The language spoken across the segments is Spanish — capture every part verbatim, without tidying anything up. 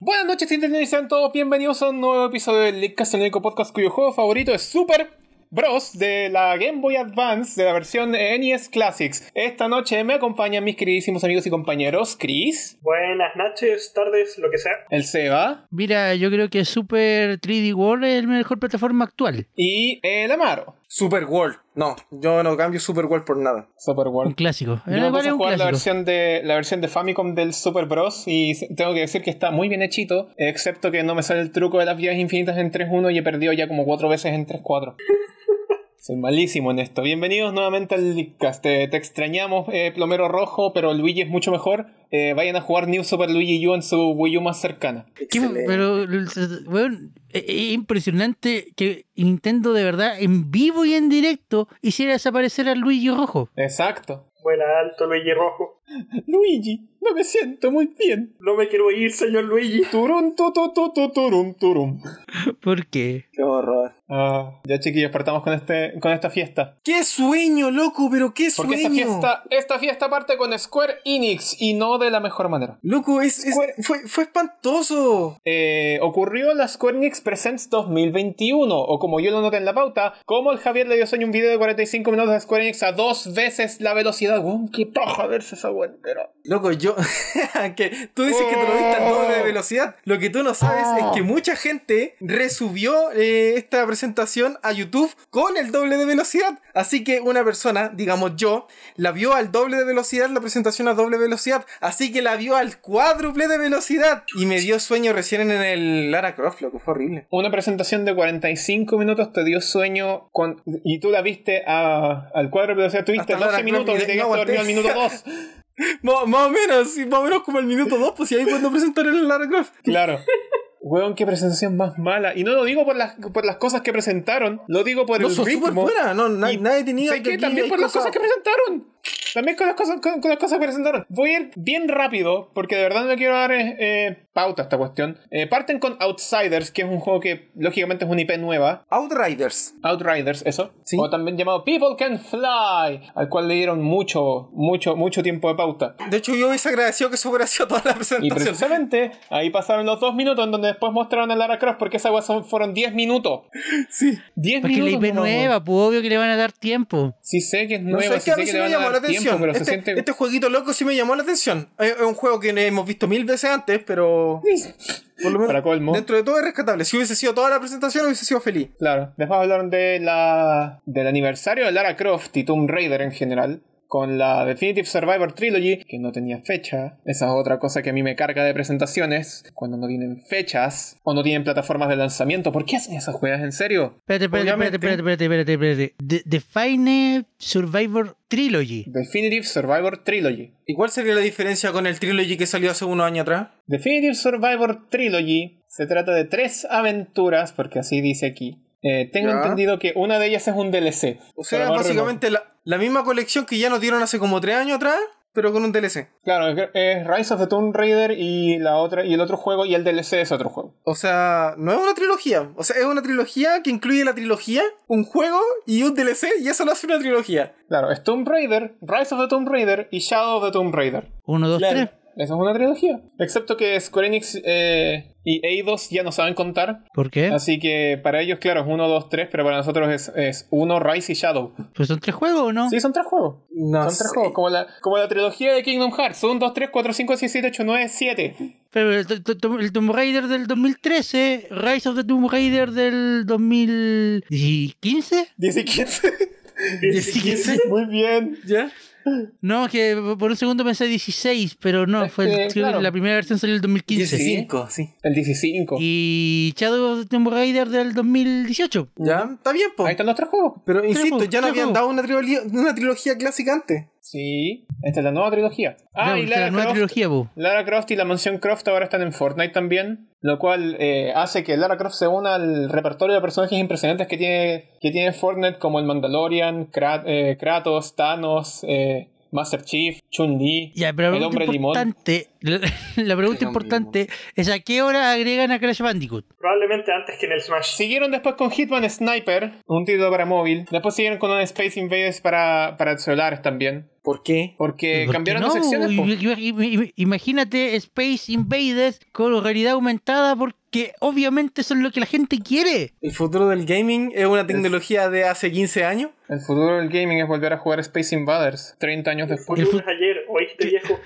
Buenas noches, internet, y sean todos bienvenidos a un nuevo episodio del Leakcast, el único podcast cuyo juego favorito es Super Bros. De la Game Boy Advance, de la versión N E S Classics. Esta noche me acompañan mis queridísimos amigos y compañeros, Chris. Buenas noches, tardes, lo que sea. El Seba. Mira, yo creo que Super tres D World es la mejor plataforma actual. Y el Amaro. Super World. No, yo no cambio Super World por nada. Super World. Un clásico. Yo me puse a jugar la versión, de, la versión de Famicom del Super Bros. Y tengo que decir que está muy bien hechito, excepto que no me sale el truco de las vías infinitas en tres uno y he perdido ya como cuatro veces en tres cuatro. Soy malísimo en esto. Bienvenidos nuevamente al Leakcast. Te, te extrañamos, eh, Plomero Rojo, pero Luigi es mucho mejor. Eh, vayan a jugar New Super Luigi U en su Wii U más cercana. ¿Qué, pero, bueno, es impresionante que Nintendo de verdad en vivo y en directo hiciera desaparecer al Luigi Rojo. Exacto. Vuela alto, Luigi Rojo. Luigi, no me siento muy bien. No me quiero ir, señor Luigi. Turun, tu, tu, tu, tu, turun, turun. ¿Por qué? Qué horror. Ah, ya chiquillos, partamos con este con esta fiesta. ¡Qué sueño, loco! ¡Pero qué sueño! Porque esta fiesta, esta fiesta parte con Square Enix y no de la mejor manera. Loco, es, es, fue, fue espantoso. Eh, ocurrió la Square Enix Presents dos mil veintiuno, o como yo lo noté en la pauta, como el Javier le dio sueño un video de cuarenta y cinco minutos de Square Enix a dos veces la velocidad. ¡Wow! ¡Qué paja verse esa buena! Loco, yo... que tú dices que te lo viste al doble de velocidad. Lo que tú no sabes es que mucha gente resubió eh, esta presentación a YouTube con el doble de velocidad. Así que una persona, digamos yo, la vio al doble de velocidad, la presentación a doble velocidad. Así que la vio al cuádruple de velocidad. Y me dio sueño recién en el Lara Croft, loco, fue horrible. Una presentación de cuarenta y cinco minutos te dio sueño con... y tú la viste a... al cuádruple de velocidad. Tuviste Hasta doce minutos y te quedaste no dormido al minuto dos. Más, más o menos, sí, más o menos como el minuto dos, pues si ahí cuando presentaron el Lara Croft. Claro. Weón, qué presentación más mala. Y no lo digo por las, por las cosas que presentaron, lo digo por no, el son ritmo. Súper fuera, no, nadie, y, nadie tenía ¿sabes que qué? También por las cosas... cosas que presentaron. También con las cosas, con, con las cosas que presentaron. Voy a ir bien rápido, porque de verdad no le quiero dar eh, pauta a esta cuestión. Eh, parten con Outsiders, que es un juego que lógicamente es una I P nueva. Outriders. Outriders, eso. ¿Sí? O también llamado People Can Fly, al cual le dieron mucho, mucho, mucho tiempo de pauta. De hecho, yo hubiese agradecido que eso hubiera sido toda la presentación. Y precisamente ahí pasaron los dos minutos en donde después mostraron a Lara Croft, porque esa son, fueron diez minutos. Sí. diez porque minutos. Porque la I P nueva, pues obvio que le van a dar tiempo. Sí sé que es nueva, no sé, sí que a sé mí que sí le me van a llamó la dar atención. tiempo, pero este, se siente... este jueguito loco sí me llamó la atención. Es, es un juego que hemos visto mil veces antes, pero... por lo menos para colmo. Dentro de todo es rescatable. Si hubiese sido toda la presentación, hubiese sido feliz. Claro. Después hablaron de la del aniversario de Lara Croft y Tomb Raider en general, con la Definitive Survivor Trilogy, que no tenía fecha. Esa es otra cosa que a mí me carga de presentaciones, cuando no tienen fechas o no tienen plataformas de lanzamiento. ¿Por qué hacen esas juegas? ¿En serio? Espérate, espérate, espérate, espérate, espérate, espérate. De- Define Survivor Trilogy. Definitive Survivor Trilogy. ¿Y cuál sería la diferencia con el Trilogy que salió hace unos años atrás? Definitive Survivor Trilogy se trata de tres aventuras, porque así dice aquí. Eh, tengo ¿Ya? entendido que una de ellas es un D L C. O sea, básicamente la, la misma colección que ya nos dieron hace como tres años atrás, pero con un D L C. Claro, es, es Rise of the Tomb Raider y la otra y el otro juego, y el D L C es otro juego. O sea, no es una trilogía. O sea, es una trilogía que incluye la trilogía, un juego y un D L C, y eso lo hace una trilogía. Claro, es Tomb Raider, Rise of the Tomb Raider y Shadow of the Tomb Raider. Uno, dos, Claro. tres. Esa es una trilogía. Excepto que Square Enix eh, y Eidos ya no saben contar. ¿Por qué? Así que para ellos, claro, es uno, dos, tres, pero para nosotros es, es uno, Rise y Shadow. Pues son tres juegos, ¿o no? Sí, son tres juegos. No son sé. tres juegos, como la, como la trilogía de Kingdom Hearts. uno, dos, tres, cuatro, cinco, seis, siete, ocho, nueve, siete. Pero el, el- el- el Tomb Raider del dos mil trece, Rise of the Tomb Raider del dos mil quince. diez y quince. diez y quince. Muy bien. ¿Ya? No, que por un segundo pensé dieciséis, pero no, Es fue que, el- claro. la primera versión salió en el dos mil quince. dieciséis, sí. El dieciséis. Y Shadow of the Tomb Raider del dos mil dieciocho. ¿Ya? Está bien, po. Ahí están los tres juegos. Pero Tres insisto, juegos, ya nos tres habían juegos. dado una trilogía, una trilogía clásica antes. Sí. Esta es la nueva trilogía. Ah, No, y esta es Lara la nueva Croft, trilogía, po. Lara Croft y la mansión Croft ahora están en Fortnite también. Lo cual eh, hace que Lara Croft se una al repertorio de personajes impresionantes que tiene, que tiene Fortnite, como el Mandalorian, Krat- eh, Kratos, Thanos, eh, Master Chief, Chun-Li, Ya, pero la el pregunta hombre limón. importante, la, la pregunta El hombre importante es ¿a qué hora agregan a Crash Bandicoot? Probablemente antes que en el Smash. Siguieron después con Hitman Sniper, un título para móvil. Después siguieron con un Space Invaders para, para celulares también. ¿Por qué? Porque ¿Por qué cambiaron no? de secciones. po. I- i- i- Imagínate Space Invaders con realidad aumentada porque obviamente eso es lo que la gente quiere. ¿El futuro del gaming es una tecnología de hace quince años? El futuro del gaming es volver a jugar Space Invaders treinta años El después. futuro es ayer, oíste viejo.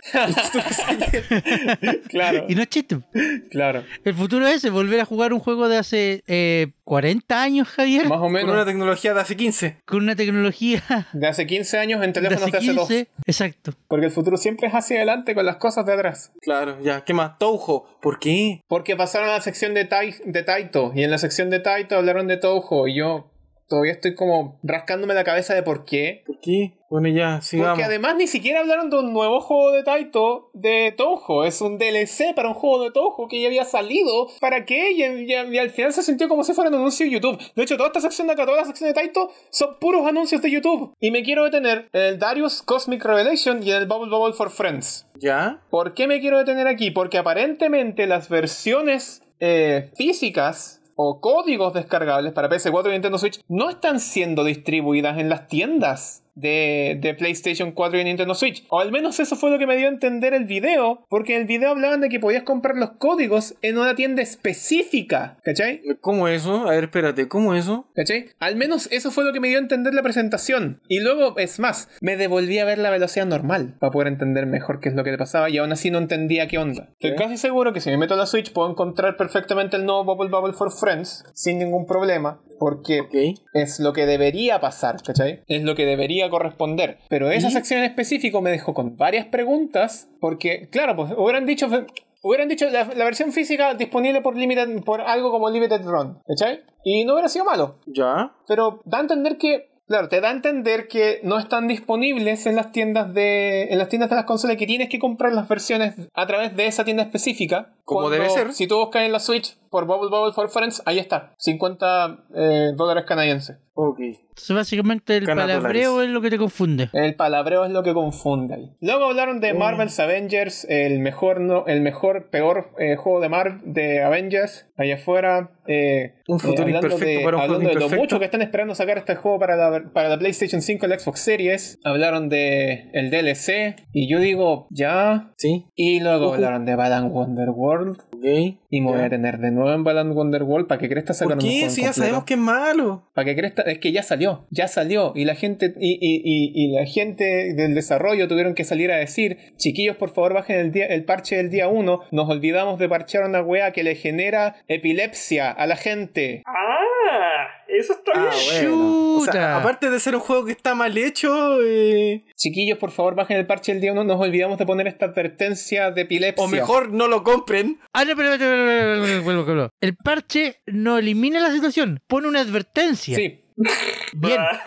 Claro, Y no es chiste. claro. El futuro es ese, volver a jugar un juego de hace eh, cuarenta años, Javier, Más o Con una menos. tecnología de hace quince. con una tecnología De hace quince años en de teléfonos hace de hace dos. quince. Exacto. Porque el futuro siempre es hacia adelante con las cosas de atrás. Claro, ya. ¿Qué más? Touhou. ¿Por qué? Porque pasaron a la sección de, Tai- de Taito. Y en la sección de Taito hablaron de Touhou. Y yo todavía estoy como rascándome la cabeza de por qué. ¿Por qué? Bueno, ya, sigamos. Porque además ni siquiera hablaron de un nuevo juego de Taito de Touhou. Es un D L C para un juego de Touhou que ya había salido. ¿Para qué? Y, y- y al final se sintió como si fuera un anuncio de YouTube. De hecho, toda esta sección de acá, toda la sección de Taito, son puros anuncios de YouTube. Y me quiero detener en el Darius Cosmic Revelation y en el Bubble Bubble for Friends. ¿Ya? ¿Por qué me quiero detener aquí? Porque aparentemente las versiones eh, físicas o códigos descargables para P S cuatro y Nintendo Switch no están siendo distribuidas en las tiendas de, de PlayStation cuatro y Nintendo Switch. O al menos eso fue lo que me dio a entender el video, porque en el video hablaban de que podías comprar los códigos en una tienda específica, ¿cachai? ¿Cómo eso? A ver, espérate, ¿cómo eso? ¿Cachai? Al menos eso fue lo que me dio a entender la presentación. Y luego, es más, me devolví a ver la velocidad normal para poder entender mejor qué es lo que le pasaba y aún así no entendía qué onda. Estoy ¿Qué? casi seguro que si me meto a la Switch puedo encontrar perfectamente el nuevo Bubble Bubble for Friends sin ningún problema. Porque Ok. es lo que debería pasar, ¿cachai? Es lo que debería corresponder. Pero esa ¿Y? sección en específico me dejó con varias preguntas. Porque, claro, pues hubieran dicho... Hubieran dicho la, la versión física disponible por limited, por algo como Limited Run, ¿cachai? Y no hubiera sido malo. ¿Ya? Pero da a entender que, claro, te da a entender que no están disponibles en las tiendas de en las tiendas de las consolas, que tienes que comprar las versiones a través de esa tienda específica. Como Cuando- debe ser. Si tú buscas en la Switch por Bubble Bubble for Friends, ahí está, cincuenta eh, dólares canadienses. Ok. Entonces básicamente el Gana palabreo dólares. es lo que te confunde. El palabreo es lo que confunde ahí. Luego hablaron de Oh. Marvel's Avengers, el mejor, no, el mejor, peor eh, juego de Marvel de Avengers, allá afuera. Eh, Un futuro hablando imperfecto de, para un juego hablando de lo imperfecto. mucho que están esperando sacar este juego para la, para la PlayStation cinco y la Xbox Series. Hablaron de el D L C. Y yo digo, ya. Sí. Y luego Ujú. hablaron de Balan Wonderworld. Ok. Y me voy Ya. a tener de nuevo en Balan Wonderworld para que Cresta sacar ¿Por un qué? juego Si ya completo. sabemos que es malo. Para que Cresta, es que ya salió, ya salió y la gente y, y, y, y la gente del desarrollo tuvieron que salir a decir, chiquillos, por favor bajen el día, el parche del día uno, nos olvidamos de parchear una wea que le genera epilepsia a la gente. Ah, eso está Ah, bien. bueno. O sea, Chuta. aparte de ser un juego que está mal hecho, eh, Chiquillos, por favor bajen el parche del día uno, nos olvidamos de poner esta advertencia de epilepsia. o mejor no lo compren. Ah, no, pero, pero, pero, pero, pero, pero, pero. El parche no elimina la situación, pone una advertencia. Sí, Bien. Ah,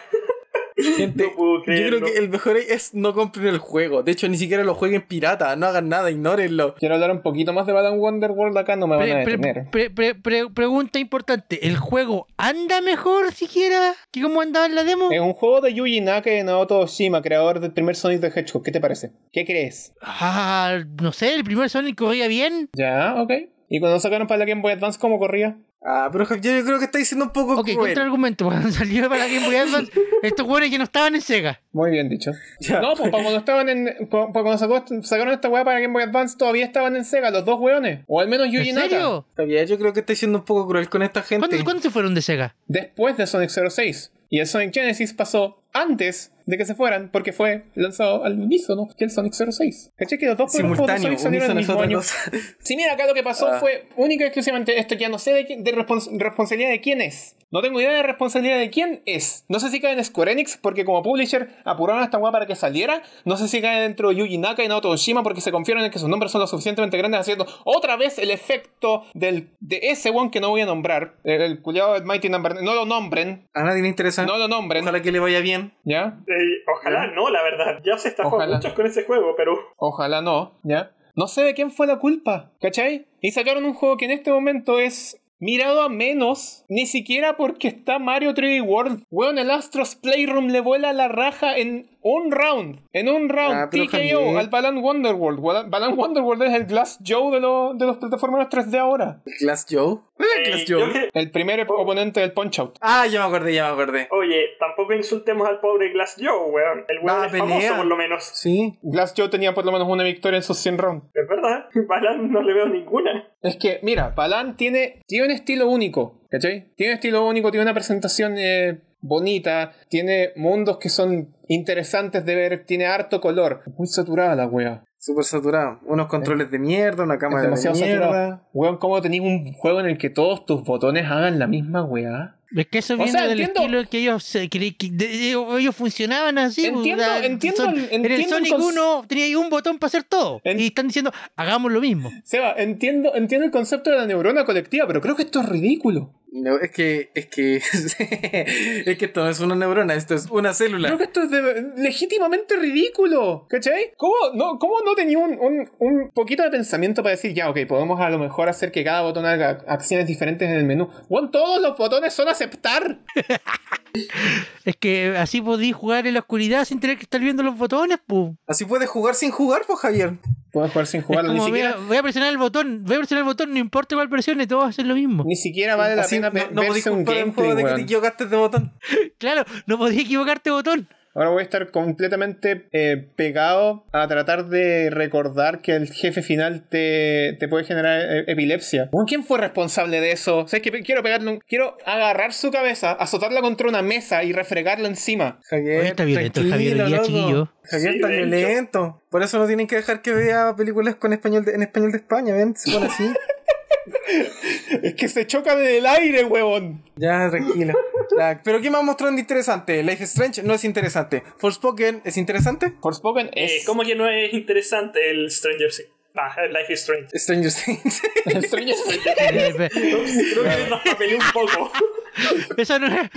Gente, no puedo yo creo creerlo. que el mejor es no compren el juego. De hecho, ni siquiera lo jueguen pirata. No hagan nada, ignórenlo. quiero hablar un poquito más de Balan Wonderworld acá, no me van a Pre- pre- detener. pre- pre- pre- pregunta importante, ¿el juego anda mejor siquiera que como andaba en la demo? Es un juego de Yuji Naka y Naoto Oshima, creador del primer Sonic the Hedgehog. ¿Qué te parece? ¿Qué crees? Ah, no sé, el primer Sonic corría bien. Ya, ok. ¿Y cuando sacaron para la Game Boy Advance cómo corría? Ah, pero yo, yo creo que está diciendo un poco Ok, cruel. contraargumento, cuando salió para Game Boy Advance, estos jugadores que no estaban en Sega. Muy bien dicho. Ya. No, pues para cuando estaban en. pa- pa cuando sacó- sacaron esta weá para Game Boy Advance, todavía estaban en Sega, los dos weones. O al menos Yuji ¿En Naka. serio? Está bien, yo creo que está siendo un poco cruel con esta gente. ¿Cuándo, ¿Cuándo se fueron de Sega? Después de Sonic cero seis. Y el Sonic Genesis pasó antes de que se fueran, porque fue lanzado al unísono que el Sonic cero seis. ¿Cachai? Que los dos juegos de Simultáneo, Sonic salieron el unísono mismo es otra año. cosa. Sí, mira, acá lo que pasó Ah. fue única y exclusivamente esto. Ya no sé de, quién- de respons- responsabilidad de quién es. No tengo idea de responsabilidad de quién es. No sé si cae en Square Enix porque como publisher apuraron a esta weá para que saliera. No sé si cae dentro de Yuji Naka y Naoto Oshima porque se confiaron en que sus nombres son lo suficientemente grandes, haciendo otra vez el efecto del, de ese one que no voy a nombrar. El, el culiado del Mighty Number. No lo nombren. A nadie le interesa. No lo nombren. Ojalá que le vaya bien. ¿Ya? Eh, ojalá no, la verdad. Ya se estafó a Ojalá. muchos con ese juego, pero Ojalá no, ¿ya? No sé de quién fue la culpa, ¿cachai? Y sacaron un juego que en este momento es mirado a menos, ni siquiera porque está Mario tres D World. Weón, el Astros Playroom le vuela la raja en un round, en un round, Ah, pero T K O Javier. al Balan Wonderworld. Wala- Balan Wonderworld es el Glass Joe de, los de los plataformas tres D ahora. Glass Joe. ¿Cuál es Eh, Glass yo Joe? que- El primer Oh. oponente del Punch-Out. Ah, ya me acordé, ya me acordé. Oye, tampoco insultemos al pobre Glass Joe, weón. El Va weón a es famoso pelear. por lo menos. Sí. Glass Joe tenía por lo menos una victoria en sus cien rounds. Es verdad, Balan no le veo ninguna. Es que, mira, Balan tiene, tiene un estilo único, ¿cachai? Tiene un estilo único, tiene una presentación eh, bonita, tiene mundos que son interesantes de ver, tiene harto color. Es muy saturada la wea. Súper saturado. Unos controles de mierda, una Es cámara de demasiado mierda. saturado. Weón, ¿cómo tenés un juego en el que todos tus botones hagan la misma wea? Es que eso O viene sea, del entiendo- estilo que ellos, se- que, que- de- ellos funcionaban así. pues, Entiendo- o sea, entiendo son- el- en el entiendo el Sonic cons- uno tenía ahí un botón para hacer todo. En- Y están diciendo, hagamos lo mismo. Seba, entiendo, entiendo el concepto de la neurona colectiva, pero creo que esto es ridículo. No, es que, es que, es que esto no es una neurona, esto es una célula. Creo que esto es de- legítimamente ridículo, ¿cachai? ¿Cómo no, cómo no tenía un, un, un poquito de pensamiento para decir, ya, ok, podemos a lo mejor hacer que cada botón haga acciones diferentes en el menú? Bueno, todos los botones son aceptar. Es que así podí jugar en la oscuridad sin tener que estar viendo los botones, pues. Así puedes jugar sin jugar, pues, Javier. Puedes jugar sin Es jugarlo, ni como, voy, siquiera, a, voy a presionar el botón, voy a presionar el botón, no importa cuál presione, todos hacen lo mismo. ni siquiera vale la Así pena no, ve- no podéis verse un culpar el gameplay, juego de que te weón. equivocaste de botón. Claro, no podía equivocarte botón. Ahora voy a estar completamente eh, pegado a tratar de recordar que el jefe final te, te puede generar eh, epilepsia. Bueno, ¿quién fue responsable de eso? ¿Sabes qué? Quiero pegarle un- quiero agarrar su cabeza, azotarla contra una mesa y refregarla encima. Javier, Oye, está violento el Javier hoy tranquilo, día, loco. chiquillo. Javier Sí, está de hecho. violento. Por eso no tienen que dejar que vea películas con español de- en español de España, ¿ven? Se pone así. Es que se chocan en el aire, huevón. Ya, tranquilo. Ya, pero ¿qué más mostraron de interesante? Life is Strange no es interesante. Forspoken es interesante. Forspoken Eh, es... ¿Cómo que no es interesante el Stranger Things? Ah, el Life is Strange. Stranger Things. El Stranger Things. Eh, pe- Creo que nos papelé un poco. Eso no es.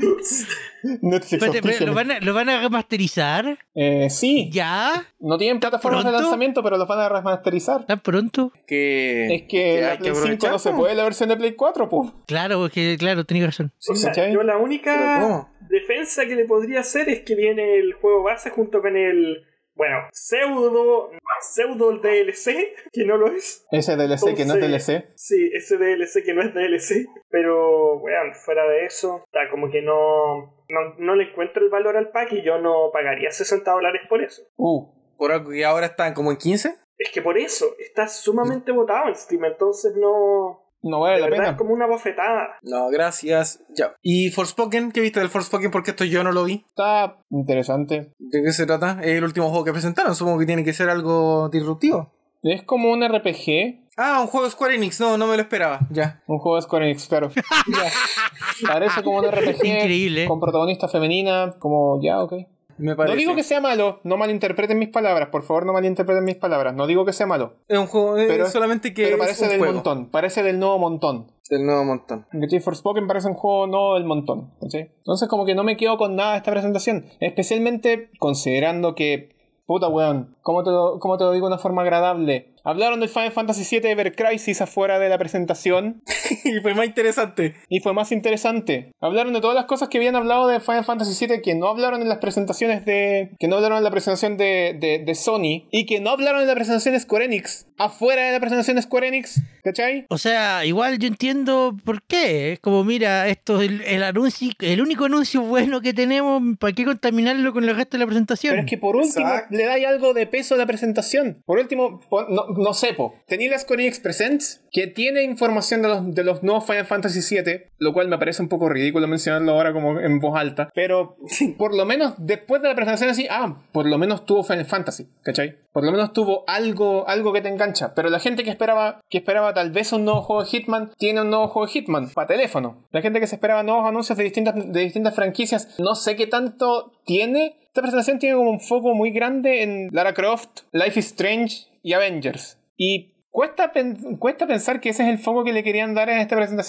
Netflix Espérate, pero auspíciame. ¿Lo van, a, ¿Lo van a remasterizar? Eh, sí. ¿Ya? No tienen plataformas de ¿Pronto? lanzamiento, pero los van a remasterizar. ¿Tan pronto? que Es que la hay que Play cinco aprovechar, no se po. puede la versión de Play cuatro, pues. Claro, porque, claro, tenés razón. O sea, ¿cachai? yo la Pero única ¿cómo? defensa que le podría hacer es que viene el juego base junto con el, bueno, pseudo, pseudo el D L C, que no lo es. Ese D L C que no es D L Entonces, C. Sí, ese D L C que no es D L C. Pero, bueno, fuera de eso, está como que no, no, no le encuentro el valor al pack y yo no pagaría sesenta dólares por eso. Uh. Por algo que ahora están como en quince. Es que por eso, está sumamente votado en Steam, entonces no... No vale De la verdad pena. es como una bofetada. No, gracias. Ya. ¿Y Forspoken? ¿Qué viste del Forspoken? Porque esto yo no lo vi. Está interesante. ¿De qué se trata? Es el último juego que presentaron. Supongo que tiene que ser algo disruptivo. Es como un R P G. Ah, un juego de Square Enix. No, no me lo esperaba. Ya. Un juego de Square Enix, claro. Ya. Parece como un R P G. Increíble. Con protagonista femenina. Como, ya, ok. Me No parece. digo que sea malo. No malinterpreten mis palabras. Por favor, no malinterpreten mis palabras. No digo que sea malo. Es un juego, es Pero- solamente que Pero es parece un del juego. montón. Parece del nuevo montón. Del nuevo montón. ¿Cachai? Forspoken parece un juego no del montón. ¿Cachai? Entonces como que no me quedo con nada de esta presentación. Especialmente considerando que... Puta weón, ¿cómo te lo, cómo te lo digo de una forma agradable? Hablaron del Final Fantasy siete Ever Crisis afuera de la presentación Y fue más interesante. y fue más interesante. Hablaron de todas las cosas que habían hablado de Final Fantasy siete que no hablaron en las presentaciones de... que no hablaron en la presentación de, de, de Sony y que no hablaron en la presentación de Square Enix. Afuera de la presentación de Square Enix, ¿cachai? O sea, igual yo entiendo por qué. Es como, mira, esto es el, el anuncio, el único anuncio bueno que tenemos, ¿para qué contaminarlo con el resto de la presentación? Pero es que por último Exacto. le dais algo de peso a la presentación. Por último, po- no, no sé, po. Tenía la Square Enix Presents, que tiene información de los, de los nuevos Final Fantasy siete, lo cual me parece un poco ridículo mencionarlo ahora como en voz alta. Pero por lo menos después de la presentación así, ah, por lo menos tuvo Final Fantasy, ¿cachai? Por lo menos tuvo algo, algo que te engancha. Pero la gente que esperaba, que esperaba tal vez un nuevo juego de Hitman, tiene un nuevo juego de Hitman para teléfono. La gente que se esperaba nuevos anuncios de distintas, de distintas franquicias, no sé qué tanto tiene. Esta presentación tiene como un foco muy grande en Lara Croft, Life is Strange y Avengers. Y cuesta, pen- cuesta pensar que ese es el foco que le querían dar en esta presentación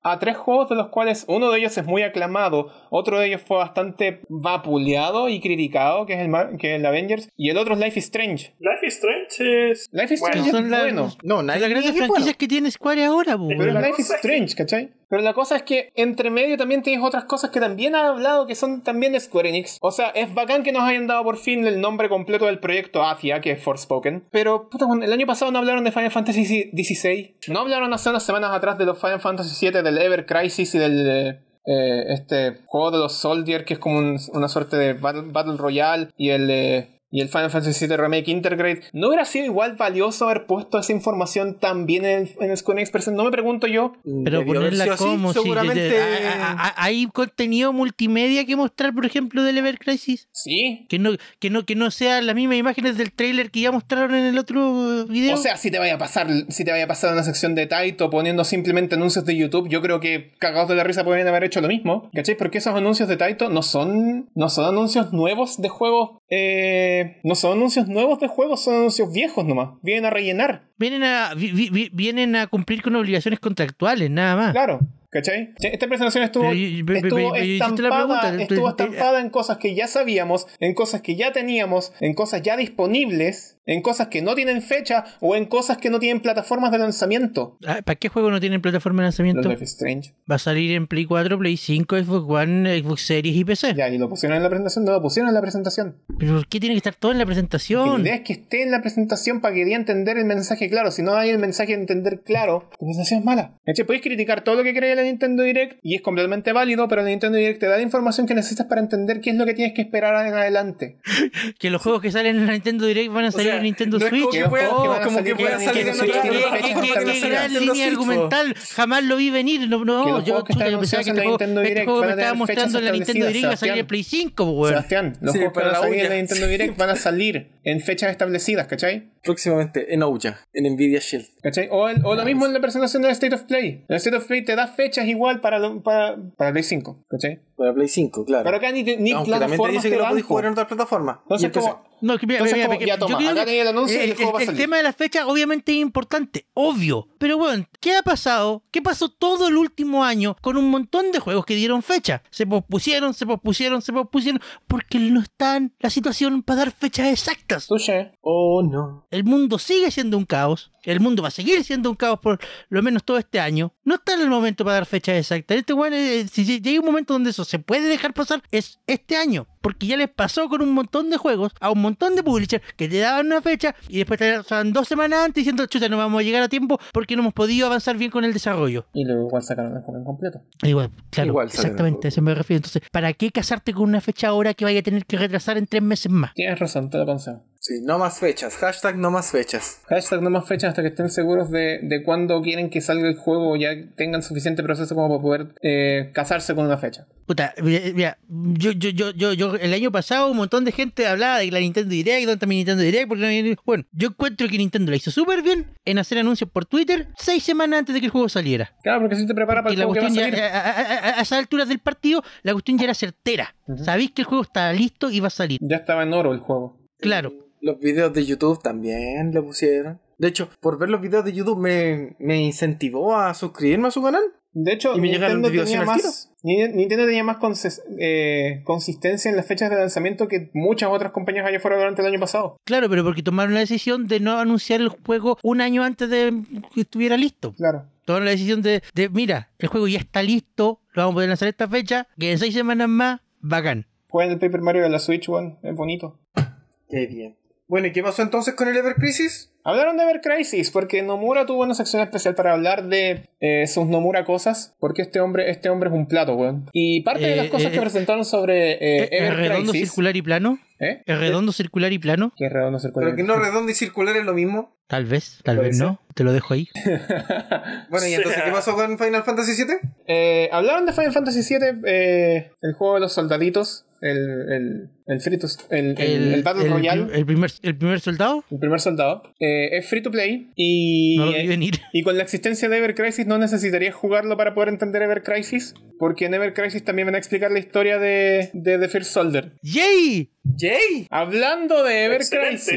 a tres juegos de los cuales uno de ellos es muy aclamado, otro de ellos fue bastante vapuleado y criticado, que es el, Mar- que es el Avengers, y el otro es Life is Strange. Life is Strange es... Life is Bueno, Strange son es las- bueno, No, Las nadie grandes dice que es franquicias bueno. que tiene Square ahora, po, Pero pero weón. la Life is cosa es que- Strange, ¿cachai? Pero la cosa es que entre medio también tienes otras cosas que también han hablado que son también de Square Enix. O sea, es bacán que nos hayan dado por fin el nombre completo del proyecto Athia, que es Forspoken. Pero, puta, el año pasado no hablaron de Final Fantasy dieciséis. No hablaron hace unas semanas atrás de los Final Fantasy siete, del Ever Crisis y del... eh, eh, este juego de los Soldier, que es como un- una suerte de Battle, Battle Royale, y el... eh, y el Final Fantasy siete Remake Intergrade. ¿No hubiera sido igual valioso haber puesto esa información también en el, en el Square Enix Present? No me pregunto yo. Pero Debió haber ponerla sido así, como si seguramente. a- a- a- hay contenido multimedia que mostrar, por ejemplo, del Ever Crisis. Sí. Que no, que no, que no sean las mismas imágenes del trailer que ya mostraron en el otro video. O sea, si te vaya a pasar, si te vaya a pasar una sección de Taito poniendo simplemente anuncios de YouTube, yo creo que cagados de la risa podrían haber hecho lo mismo. ¿Cachai? Porque esos anuncios de Taito no son. No son anuncios nuevos de juegos. Eh, no son anuncios nuevos de juegos, son anuncios viejos nomás. Vienen a rellenar. vienen a vi- vi- vi- vienen a cumplir con obligaciones contractuales, nada más. Claro. ¿Cachai? Esta presentación estuvo, Pero yo- pero- estuvo pero- pero hiciste la estampada, pregunta, estuvo te- te- estampada en cosas que ya sabíamos, en cosas que ya teníamos, en cosas ya disponibles, en cosas que no tienen fecha o en cosas que no tienen plataformas de lanzamiento. Ah, ¿para qué juego no tienen plataforma de Los lanzamiento? Life is Strange. Va a salir en Play cuatro, Play cinco, Xbox One, Xbox Series y P C. Ya, y lo pusieron en la presentación, no lo pusieron en la presentación. ¿Pero por qué tiene que estar todo en la Que la presentación? idea es que esté en la presentación para que dé a entender el mensaje claro. Si no hay el mensaje de entender claro, la presentación es mala. ¿Cachai? Podéis criticar todo lo que cree la Nintendo Direct y es completamente válido, pero la Nintendo Direct te da la información que necesitas para entender qué es lo que tienes que esperar en adelante. Que los juegos que salen en la Nintendo Direct van a salir sea, en Nintendo no es como Switch. que los pueda- juegos que van a como salir- que puedan que- salir que- en que- otra- que- en que- otra que- ¿Qué, que- qué- que- qué que- gran Nintendo línea Switch, po. argumental? Jamás lo vi venir. No, no, Que los yo, juegos que chuta, están yo pensaba anunciados que en este la juego, Nintendo este Direct juego van me a tener estaba mostrando en la fechas Nintendo Direct va a salir en establecidas, Play cinco, po, weón. Sebastián, los Sí, juegos que pero van a la salir en Ouya. la Nintendo Direct van a salir en fechas establecidas, ¿cachai? Próximamente en Ouya, en Nvidia Shield. ¿Cachai? O, el- o lo mismo en la presentación del State of Play. El State of Play te da fechas igual para, lo- para, para Play cinco, ¿cachai? Para Play cinco, claro. Pero acá ni, ni Aunque también te plataformas dice te que lo dan, podéis jugar po. en otras plataformas. Entonces, Y en P C. como, No, que mira, Entonces, mira, como, mira, ya yo toma, creo acá que tenía el anuncio y el el, juego va a el salir. tema de las fechas obviamente es importante, obvio. Pero bueno, ¿qué ha pasado? ¿Qué pasó todo el último año con un montón de juegos que dieron fecha? Se pospusieron, se pospusieron, se pospusieron, porque no está en la situación para dar fechas exactas. Touché. Oh, no. El mundo sigue siendo un caos. El mundo va a seguir siendo un caos por lo menos todo este año. No está en el momento para dar fechas exactas. Este bueno, eh, si si llega un momento donde eso se puede dejar pasar, es este año. Porque ya les pasó con un montón de juegos, a un montón de publishers que te daban una fecha y después te daban dos semanas antes diciendo, chuta, no vamos a llegar a tiempo porque no hemos podido avanzar bien con el desarrollo. Y luego igual sacaron el juego en completo. Igual, claro, Igual sale exactamente, mejor. a eso me refiero. Entonces, ¿para qué casarte con una fecha ahora que vaya a tener que retrasar en tres meses más? Tienes razón, te lo pensé. Sí, no más fechas. Hashtag no más fechas. Hashtag no más fechas hasta que estén seguros de, de cuándo quieren que salga el juego o ya tengan suficiente proceso como para poder eh, casarse con una fecha. Puta, mira, mira, yo, yo, yo, yo, yo, el año pasado un montón de gente hablaba de la Nintendo Direct, ¿dónde está mi Nintendo Direct? Porque no había- bueno, yo encuentro que Nintendo lo hizo súper bien en hacer anuncios por Twitter seis semanas antes de que el juego saliera. Claro, porque si te prepara para Y el la juego que va a cuestión salir. ya, a, a- a- a esas alturas del partido, la cuestión ya era certera. Sabéis que el juego estaba listo y va a salir. Ya estaba en oro el juego. Claro. Los videos de YouTube también lo pusieron. De hecho, por ver los videos de YouTube me, me incentivó a suscribirme a su canal. De hecho, Y me llegan Nintendo tenía, notificaciones más, Ni- Nintendo tenía más conses- eh, consistencia en las fechas de lanzamiento que muchas otras compañías allá afuera durante el año pasado. Claro, pero porque tomaron la decisión de no anunciar el juego un año antes de que estuviera listo. Claro. Tomaron la decisión de, de mira, el juego ya está listo, lo vamos a poder lanzar esta fecha, que en seis semanas más, bacán. Jueguen el Paper Mario de la Switch, weón. Es bonito. Qué bien. Bueno, ¿y qué pasó entonces con el Ever Crisis? Hablaron de Ever Crisis porque Nomura tuvo una sección especial para hablar de eh, sus Nomura cosas, porque este hombre este hombre es un plato, weón. Y parte de las Eh, cosas eh, que presentaron sobre eh, ¿Es Ever redondo, Crisis... circular y plano? ¿Eh? ¿Es redondo, circular y plano? ¿Qué es redondo circular? Pero que no redondo y circular es lo mismo. Tal vez, tal Puede vez ser. no. Te lo dejo ahí. Bueno, ¿y entonces qué pasó con Final Fantasy siete? Eh, hablaron de Final Fantasy siete, eh, el juego de los soldaditos, el, el, el, free to- el, el, el Battle el- Royale, el primer, el primer soldado. el primer soldado. Eh, es free to play y, No lo vi eh, venir. y con la existencia de Ever Crisis no necesitarías jugarlo para poder entender Ever Crisis, porque en Ever Crisis también van a explicar la historia de, de The First Soldier. ¡Yay! ¡Yay! Hablando de Ever Excelente. Crisis,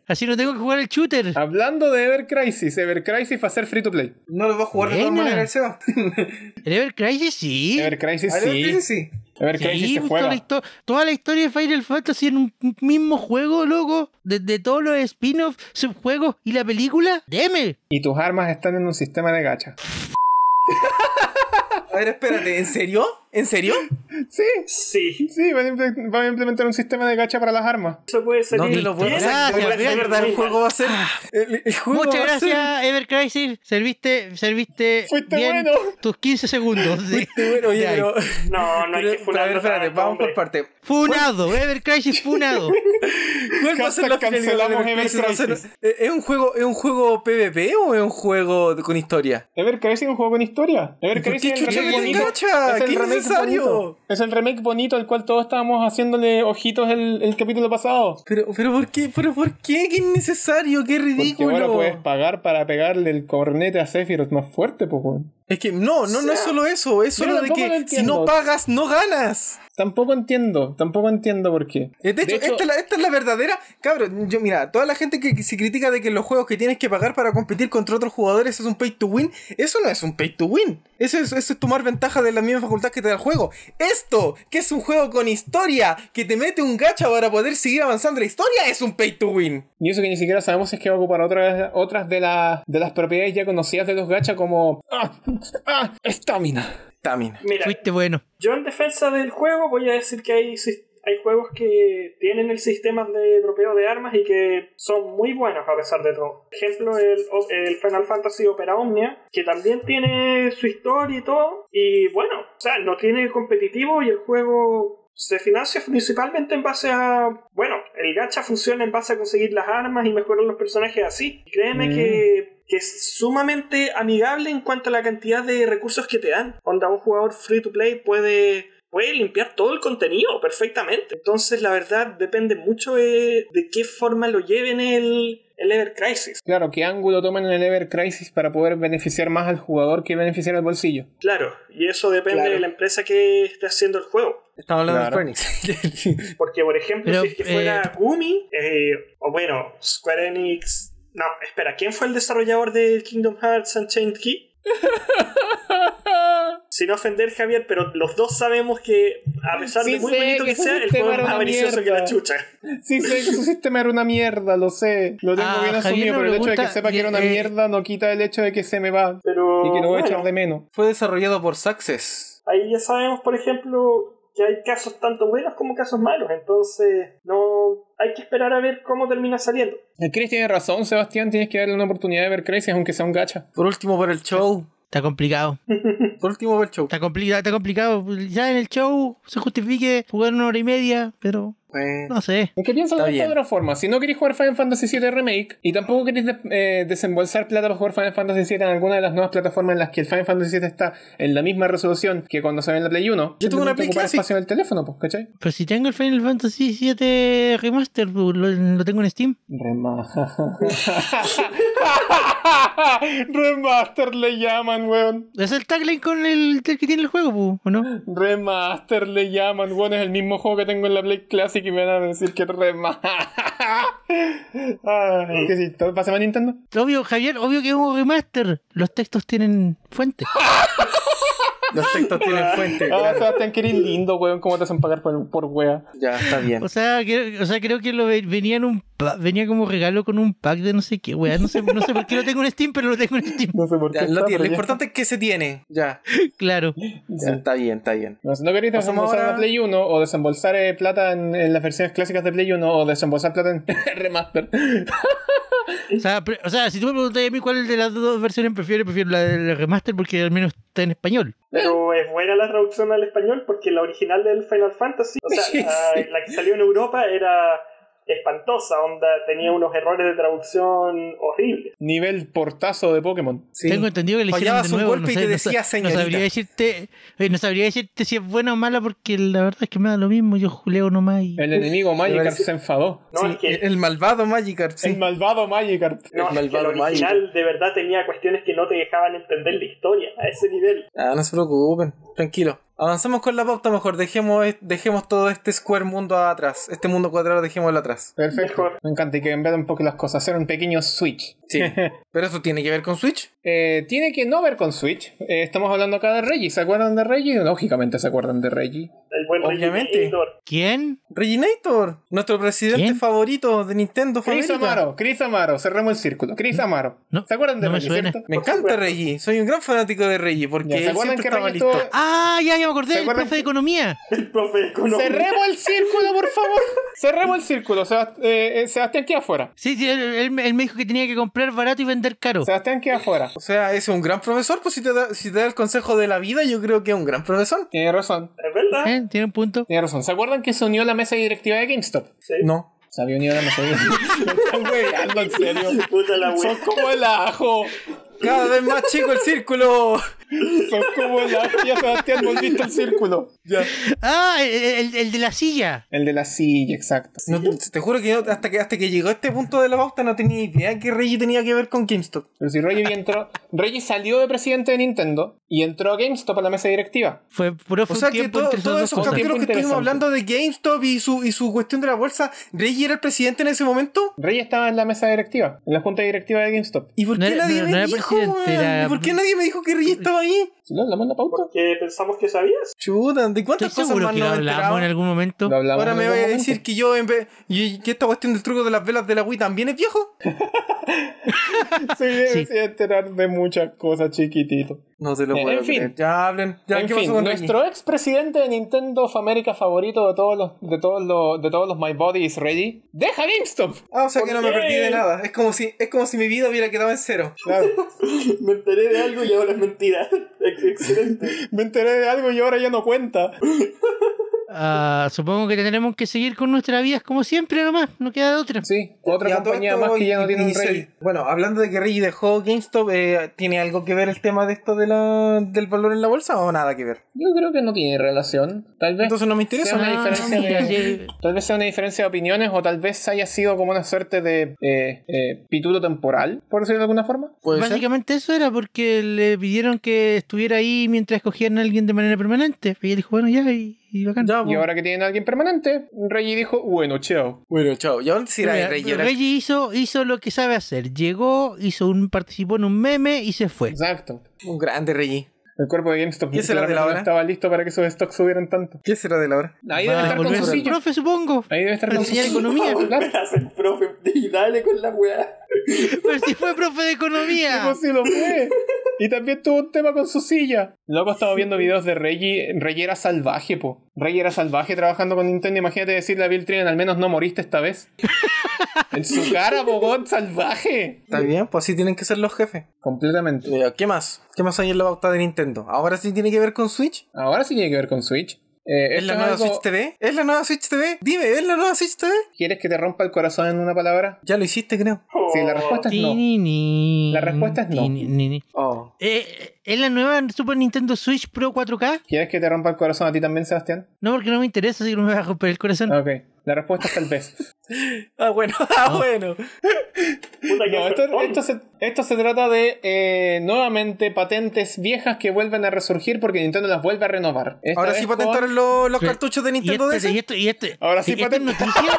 Así no tengo que jugar el shooter. Hablando de Ever Crisis, Ever Crisis va a ser free to play. No lo va a jugar de todas Buena. maneras el Seba. El Ever Crisis sí. Ever Crisis A ver, sí. sí, sí. Ever Crisis Sí, se pues, toda, la juega. histo- toda la historia de Final Fantasy en un mismo juego, loco. De, de todos los spin-offs, subjuegos y la película. ¡Deme! Y tus armas están en un sistema de gacha. A ver, espérate, ¿en serio? ¿En serio? Sí, Sí, sí, van a, imple- van a implementar un sistema de gacha para las armas. eso puede salir. No te lo puedo bien, Gracias, puede De salir verdad, muy el juego mal. va a ser. El, el juego Muchas va a ser- gracias, Ever Crisis. Serviste, serviste Fuiste bien bueno. tus quince segundos. de- Fuiste bueno, oye, de ahí. pero. No, no hay pero- que pero, a funarlo ver, espérate, tanto, vamos por hombre. parte. Funado, Ever Crisis funado. ¿Cuál va a ser la Hashtag finalidad de cancelamos Ever Ever Crisis? Va a ser- Crisis. ¿Es un juego, es un juego PvP o es un juego de- con historia? Ever Crisis es un juego con historia. Ever ¿Por Crisis qué es el chucha remake meten bonito. gacha? Es el ¡Qué remake innecesario! bonito. Es el remake bonito al cual todos estábamos haciéndole ojitos el, el capítulo pasado. Pero, pero ¿por qué? ¿Pero por qué? ¡Qué innecesario! ¡Qué Porque ridículo! ahora puedes pagar para pegarle el cornete a Sephiroth más fuerte, pues, weón. Es que no, no, no es solo eso. Es Yo solo de tampoco que lo si entiendo. no pagas, no ganas. Tampoco entiendo, tampoco entiendo por qué. Eh, De hecho, esta, es la, esta es la verdadera. Cabrón, yo, mira, toda la gente que se critica de que los juegos que tienes que pagar para competir contra otros jugadores es un pay to win, eso no es un pay to win. Eso es, eso es tomar ventaja de la misma facultad que te da el juego. Esto, que es un juego con historia, que te mete un gacha para poder seguir avanzando la historia, es un pay to win. Y eso que ni siquiera sabemos si es que va a ocupar otras, otras de, la- de las propiedades ya conocidas de los gacha como... ¡Ah! ¡Ah! ¡Estamina! También. Mira, Fuiste bueno. yo en defensa del juego voy a decir que hay, sis- hay juegos que tienen el sistema de dropeo de armas y que son muy buenos a pesar de todo. Por ejemplo, el, el Final Fantasy Opera Omnia, que también tiene su historia y todo. Y bueno, o sea, no tiene competitivo y el juego se financia principalmente en base a... Bueno, el gacha funciona en base a conseguir las armas y mejorar los personajes así. Créeme Mm. que... que es sumamente amigable en cuanto a la cantidad de recursos que te dan. Onda, un jugador free to play puede, puede limpiar todo el contenido perfectamente. Entonces, la verdad, depende mucho de, de qué forma lo lleven el, el Ever Crisis. Claro, qué ángulo toman en el Ever Crisis para poder beneficiar más al jugador que beneficiar al bolsillo. Claro, y eso depende Claro. de la empresa que esté haciendo el juego. Estamos hablando Claro. de Square Enix. Porque, por ejemplo, Pero, si es que fuera eh, Gumi, eh, o bueno, Square Enix... No, espera, ¿quién fue el desarrollador del Kingdom Hearts Unchained Key? Sin ofender, Javier, pero los dos sabemos que, a pesar Sí de muy sé bonito que que ese sea, el sistema juego es era más una avaricioso que mierda. la chucha. Sí, sé que su sistema era una mierda, lo sé. Lo tengo Ah, bien Javier asumido, no pero el le hecho de que gusta- sepa que era una eh, mierda no quita el hecho de que se me va Pero y que lo voy a bueno, echar de menos. Fue desarrollado por Success. ahí ya sabemos, por ejemplo, que hay casos tanto buenos como casos malos. Entonces, no hay que esperar a ver cómo termina saliendo. El Chris tiene razón, Sebastián, tienes que darle una oportunidad de ver Crisis aunque sea un gacha. Por último, por el show. Está complicado. Por último, por el show. Está complicado, está complicado. Ya en el show se justifique jugar una hora y media, pero Bueno. no sé. Es que piénsalo Está de esta bien. otra forma. Si no queréis jugar Final Fantasy siete Remake y tampoco queréis de- eh, desembolsar plata para jugar Final Fantasy siete en alguna de las nuevas plataformas en las que el Final Fantasy siete está en la misma resolución que cuando se ve en la Play uno, Yo tengo una simplemente Play ocupar Classic. espacio en el teléfono, pues, ¿cachai? Pero si tengo el Final Fantasy siete Remaster, lo, lo tengo en Steam. Rema- Remaster le llaman, weón. Es el tagline con el, el que tiene el juego, pu, ¿o no? Remaster le llaman, weón. Es el mismo juego que tengo en la Play Classic y me van a decir que es remaster. Ay, ¿qué sí? ¿Todo pasa a Nintendo? Obvio, Javier, obvio que es un remaster. Los textos tienen fuente. Los textos tienen fuente. Ah, claro. Sebastián, que eres lindo, weón. ¿Cómo te hacen pagar por, por wea? Ya, está bien. O sea, que- o sea, creo que lo ve- venía en un pa- venía como regalo con un pack de no sé qué, weá. No sé, no sé por qué lo tengo en Steam, pero lo tengo en Steam. No sé por qué. Ya, lo, está, tiene. pero Lo ya. importante es que se tiene. Ya. Claro. Ya, está bien, está bien. No, si no queréis Pasamos desembolsar ahora- en la Play uno o desembolsar eh, plata en, en las versiones clásicas de Play uno o desembolsar plata en Remaster. O sea, pre- o sea, si tú me preguntas a mí cuál de las dos versiones prefiero, prefiero la del remaster porque al menos está en español. Pero es buena la traducción al español porque la original del Final Fantasy, o sea, Sí, la, sí. la que salió en Europa era espantosa, onda, tenía unos errores de traducción horribles. Nivel portazo de Pokémon. Sí. Tengo entendido que le hicieron Fallabas de un nuevo. golpe no y sé, te no sa- decía no señorita. sabría decirte, oye, no sabría decirte si es buena o mala porque la verdad es que me da lo mismo. Yo juleo nomás y... El enemigo Magikarp parece- se enfadó. No, Sí, es que, el malvado Magikarp, sí. El malvado Magikarp. no, el es que el malvado original de verdad tenía cuestiones que no te dejaban entender la historia a ese nivel. Ah, no se preocupen. tranquilo. Avancemos con la pauta mejor. Dejemos, dejemos todo este Square mundo atrás. Este mundo cuadrado, dejémoslo atrás. Perfecto. Mejor. Me encanta y que cambiar un poco las cosas, hacer un pequeño switch. Sí. ¿Pero eso tiene que ver con Switch? Eh, tiene que no ver con Switch. Eh, estamos hablando acá de Reggie. ¿Se acuerdan de Reggie? Lógicamente se acuerdan de Reggie. El buen Obviamente. Reginator. ¿Quién? Reginator, nuestro presidente ¿Quién? favorito de Nintendo of Chris America. Amaro, Chris Amaro, cerremos el círculo. Chris Amaro. No, ¿Se acuerdan de no me Reggie, suena. cierto? Me encanta Reggie, soy un gran fanático de Reggie porque Ya, ¿se él acuerdan siempre que estaba Reggie listo. estuvo- Ah, ya, ya me acordé, ¿Se el acuerdan profe de que- economía. El profe de economía. Cerremos el círculo, por favor. Cerremos el círculo. Sebast- eh, eh, Sebastián queda afuera. Sí, sí, él, él- él me dijo que tenía que comprar barato y vender caro. Sebastián queda afuera. O sea, ese es un gran profesor, pues si te, da, si te da el consejo de la vida, yo creo que es un gran profesor. Tiene razón. Es verdad. ¿Eh? ¿Tiene un punto? Tiene razón. ¿Se acuerdan que se unió a la mesa directiva de GameStop? Sí. No. Se había unido a la mesa directiva. Me están hueveando, en serio. Puta la Son wea. como el ajo. Cada vez más chico el círculo. Son como el ajo. Ya, Sebastián, volviste al círculo. Ya. Ah, el, el- el de la silla. El de la silla, exacto. No, te juro que yo, hasta que hasta que llegó a este punto de la pauta no tenía idea que Reggie tenía que ver con GameStop. Pero si Reggie entró, Reggie salió de presidente de Nintendo y entró a GameStop a la mesa directiva. Fue puro O sea que tiempo todo- entre esas todos dos esos cosas. capítulos que Tiempo estuvimos interesante. hablando de GameStop y su, y su cuestión de la bolsa, ¿Reggie era el presidente en ese momento? Reggie estaba en la mesa directiva, en la junta directiva de GameStop. ¿Y por No qué era- nadie no- me no era dijo? presidente, weón? era- ¿Y por qué nadie me dijo que Reggie estaba ahí? ¿Sí lo hablamos en la pauta? Porque pensamos que sabías. Chuta, ¿de Estoy cuántas cosas seguro más que no lo he hablamos enterado? en algún momento. Lo hablamos Ahora en me algún voy a momento. decir que yo en vez y que esta cuestión del truco de las velas de la Wii también es viejo. Sí, debe Sí. sí, enterar de muchas cosas, chiquitito. No te lo Eh, puedo en fin. creer. Ya hablen. Ya, En ¿qué fin, pasó con Reggie? nuestro ex presidente de Nintendo of America favorito de todos los de todos los de todos los My Body is Ready, deja GameStop. Ah, o sea que ¿Por no me qué? perdí de nada. Es como si es como si mi vida hubiera quedado en cero. Claro. Me enteré de algo y ahora es mentira. Ex- Excelente. Me enteré de algo y ahora ya no cuenta. Ah, supongo que tendremos que seguir con nuestras vidas como siempre nomás. No queda de otra. Sí, otra Y a todo compañía esto, más que ya no y- tiene y un se- Reggie. Bueno, hablando de que Reggie dejó GameStop, eh, ¿tiene algo que ver el tema de esto de la, del valor en la bolsa o nada que ver? Yo creo que no tiene relación. Tal vez Entonces no me interesa. sea una Ah, diferencia mira, de, sí. tal vez sea una diferencia de opiniones o tal vez haya sido como una suerte de eh, eh, pituto temporal, por decirlo de alguna forma. ¿Puede ser? Básicamente eso era porque le pidieron que estuviera ahí mientras escogían a alguien de manera permanente. Y él dijo, bueno, ya, y, y bacán. Ya, Y pues. ahora que tienen a alguien permanente, Reggie dijo, bueno, chao. Bueno, chao. Y ahora sí era Mira, Reggie. ahora- Reggie hizo, hizo lo que sabe hacer. Llegó, hizo un, participó en un meme y se fue. Exacto. Un grande Reggie. El cuerpo de GameStop ¿Qué será de la claramente no hora? estaba listo para que sus stocks subieran tanto. ¿Qué será de la hora? Ahí Va debe a estar con volver su a ser silla. profe, supongo. Ahí debe estar Para con su enseñar silla. economía. Claro. Me hacen profe y dale con la weá. Pero si fue profe de economía. Pues sí lo fue. Y también tuvo un tema con su silla. Luego estaba viendo videos de Reggie. Reggie era salvaje, po. Reggie era salvaje trabajando con Nintendo. Imagínate decirle a Bill Trinen, al menos no moriste esta vez. En su cara, bogón, salvaje. Está bien, pues así tienen que ser los jefes. Completamente. Eh, ¿Qué más? ¿Qué más hay en la pauta de Nintendo? ¿Ahora sí tiene que ver con Switch? Ahora sí tiene que ver con Switch. Eh, ¿Es esto la nueva algo- Switch T V? ¿Es la nueva Switch T V? Dime, ¿es la nueva Switch T V? ¿Quieres que te rompa el corazón en una palabra? Ya lo hiciste, creo. Sí, la respuesta es no. Tinini. La respuesta es no. Tinini. Oh. Eh, ¿Es la nueva Super Nintendo Switch Pro cuatro K? ¿Quieres que te rompa el corazón a ti también, Sebastián? No, porque no me interesa, así que no me va a romper el corazón. Ok. La respuesta es tal vez. Ah, bueno, ah, bueno. Puta que No, esto, ofertón. esto se, esto se trata de eh, nuevamente patentes viejas que vuelven a resurgir porque Nintendo las vuelve a renovar. Esta Ahora vez sí con- patentaron los, los Pero- cartuchos de Y Nintendo esto, D y S. esto, y esto, Ahora sí y esto es patente. noticia.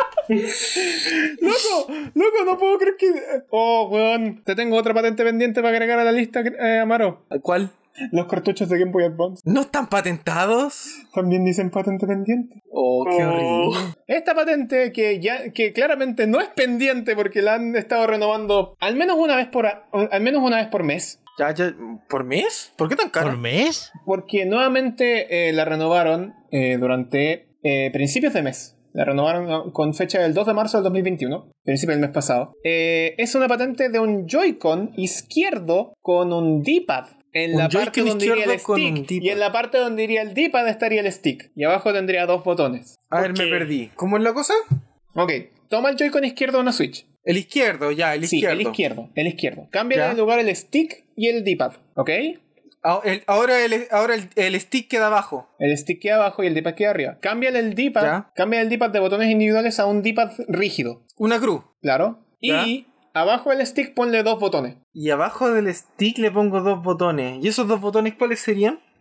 ¡Loco! ¡Loco! No puedo creer que... Oh, weón. Te tengo otra patente pendiente para agregar a la lista, eh, Amaro. ¿Cuál? Los cartuchos de Game Boy Advance ¿No están patentados? también dicen patente pendiente. Oh, qué Oh. horrible. Esta patente que ya que claramente no es pendiente porque la han estado renovando al menos una vez por a- al menos una vez por mes. Ya, ya, ¿por mes? ¿Por qué tan caro? ¿Por mes? Porque nuevamente eh, la renovaron eh, durante eh, principios de mes. La renovaron con fecha del dos de marzo del dos mil veintiuno, principio del mes pasado. Eh, es una patente de un Joy-Con izquierdo con un D-pad. En Un la Joy-Con parte donde iría el izquierdo con un stick. D-pad. Y en la parte donde iría el D-pad estaría el stick. Y abajo tendría dos botones. A ver, ¿Por me qué? perdí. ¿Cómo es la cosa? Ok, toma el Joy-Con izquierdo de una Switch. El izquierdo, ya, el Sí, izquierdo. el izquierdo, el izquierdo. Cambia Ya. de lugar el stick y el D-pad, ¿ok? Ah, el- ahora el, ahora el, el stick queda abajo. El stick queda abajo y el D-pad queda arriba. Cambia el D-pad, Ya. cambia el D-pad de botones individuales a un D-pad rígido, Una cruz. claro. Ya. Y abajo del stick ponle dos botones. Y abajo del stick le pongo dos botones. ¿Y esos dos botones cuáles serían?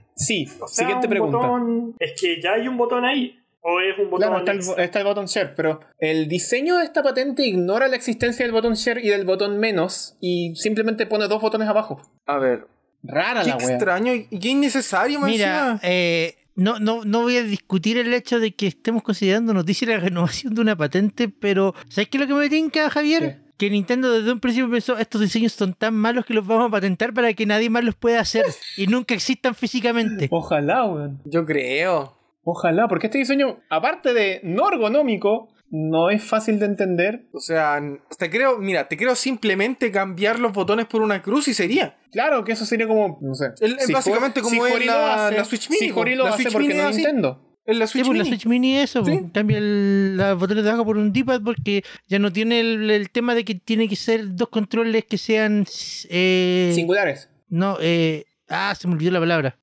Sí, O sea, siguiente un pregunta. botón... Es que ya hay un botón ahí. ¿O es un botón Claro, está el, extra? está el botón share, pero el diseño de esta patente ignora la existencia del botón share y del botón menos y simplemente pone dos botones abajo. A ver, Rara qué la wea. extraño y qué innecesario, más Mira, encima. eh, no, no, no voy a discutir el hecho de que estemos considerando noticia la renovación de una patente, pero ¿sabes qué es lo que me tinca, Javier? ¿Qué? Que Nintendo desde un principio pensó, estos diseños son tan malos que los vamos a patentar para que nadie más los pueda hacer y nunca existan físicamente. Ojalá, weón. Yo creo. Ojalá, porque este diseño, aparte de no ergonómico, no es fácil de entender. O sea, te creo, mira, te creo simplemente cambiar los botones por una cruz y sería. Claro que eso sería como, no sé. El- es básicamente como es Hori lo la- hace, la Switch Mini, Si Hori lo la hace, Switch porque Mini no es así. Nintendo. En la Sí, Switch pues la Mini. Switch Mini eso, Sí. pues, cambia el, los botones de abajo por un D-pad porque ya no tiene el, el tema de que tiene que ser dos controles que sean... Eh, Singulares. no, eh... Ah, se me olvidó la palabra.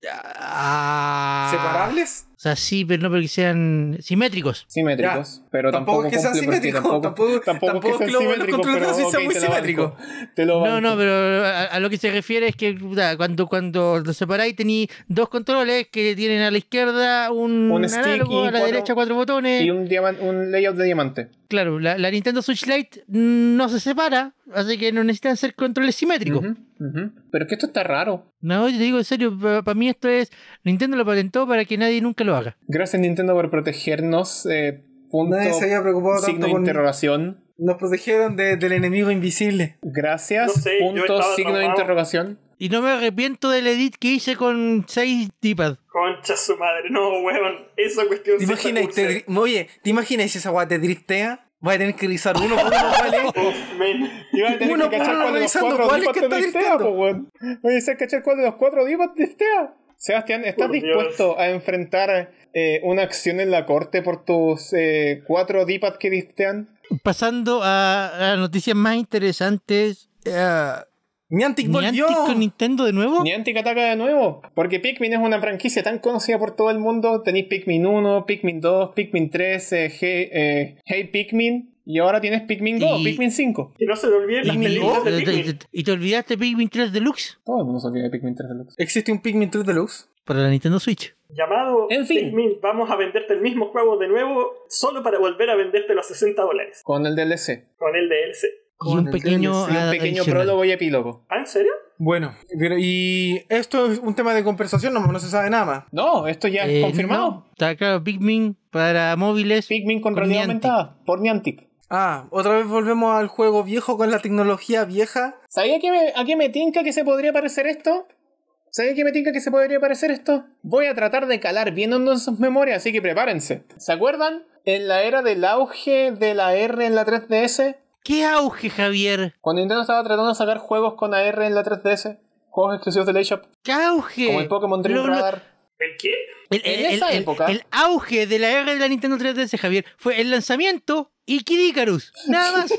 Ah, ¿Separables? O sea, sí, pero no, pero que sean simétricos. Simétricos. Pero Tampoco tampoco, es que sean cumple, porque simétricos, tampoco- tampoco es que que sean los- los simétricos, controles pero así sean ok, muy te lo simétricos. banco. Te lo No, banco. no, pero a, a lo que se refiere es que puta, cuando, cuando los separáis tenéis dos controles que tienen a la izquierda un, Un stick análogo, y a la cuatro- derecha cuatro botones. Y un, diaman- un layout de diamante. Claro, la, la Nintendo Switch Lite no se separa, así que no necesitan ser controles simétricos. Ujú, ujú. Pero es que esto está raro. No, yo te digo en serio, para mí esto es, Nintendo lo patentó para que nadie nunca lo haga. Gracias Nintendo por protegernos. Eh, punto, Nadie se había preocupado signo tanto de con- interrogación. Nos protegieron de- del enemigo invisible. Gracias. No sé, yo punto, estaba signo de traumado. interrogación. Y no me arrepiento del edit que hice con seis D-pad. Concha su madre. No, weón. Esa cuestión ¿Te sí imaginas, está te dri- oye, ¿te imaginas si esa weá te driftea? Vas a tener que revisar uno por uno cuál es. Uf, men. Y van a tener Uno que por cachar uno cuál de los revisando cuatro cuál es D-pad que te está driftea, drifteando. po, weón. Voy a hacer cachar cuál de los cuatro D-pad driftea. Sebastián, ¿estás Por dispuesto a enfrentar eh, una acción en la corte por tus eh, cuatro D-pad que driftean? Pasando a, a noticias más interesantes. eh, Niantic volvió. ¿Niantic con Nintendo de nuevo? Niantic ataca de nuevo, porque Pikmin es una franquicia tan conocida por todo el mundo. Tenéis Pikmin uno, Pikmin dos, Pikmin tres, eh, hey, eh, Hey Pikmin, y ahora tienes Pikmin dos, Y- Pikmin cinco. Y no se te olviden las Pikmin películas de dos, Pikmin. ¿Y te olvidaste Pikmin tres Deluxe? Todo el mundo se olvida de Pikmin tres Deluxe. ¿Existe un Pikmin tres Deluxe? Para la Nintendo Switch. Llamado En fin. Pikmin, vamos a venderte el mismo juego de nuevo solo para volver a venderte los sesenta dólares. Con el D L C. Con el D L C. Y Con un el pequeño, D L C, Y un a- pequeño adicional. prólogo y epílogo. ¿Ah, en serio? Bueno, pero y esto es un tema de conversación, no, no se sabe nada más. No, esto ya Eh, es confirmado. no, está claro, Pikmin para móviles. Pikmin con, con realidad Niantic. aumentada, por Niantic. Ah, otra vez volvemos al juego viejo con la tecnología vieja. ¿Sabía que me, a qué me tinca que se podría parecer esto? ¿Sabía que me tinca que se podría parecer esto? Voy a tratar de calar bien hondo en sus memorias, así que prepárense. ¿Se acuerdan? En la era del auge de la R en la tres D S, ¡Qué auge, Javier! cuando Nintendo estaba tratando de sacar juegos con A R en la tres D S, juegos exclusivos del eShop, ¡Qué auge! como el Pokémon Dream Lo- lo- Radar. ¿El qué? el, en el- esa el- época- el auge de la era de la Nintendo tres D S, Javier, fue el lanzamiento y Kid Icarus. Nada más.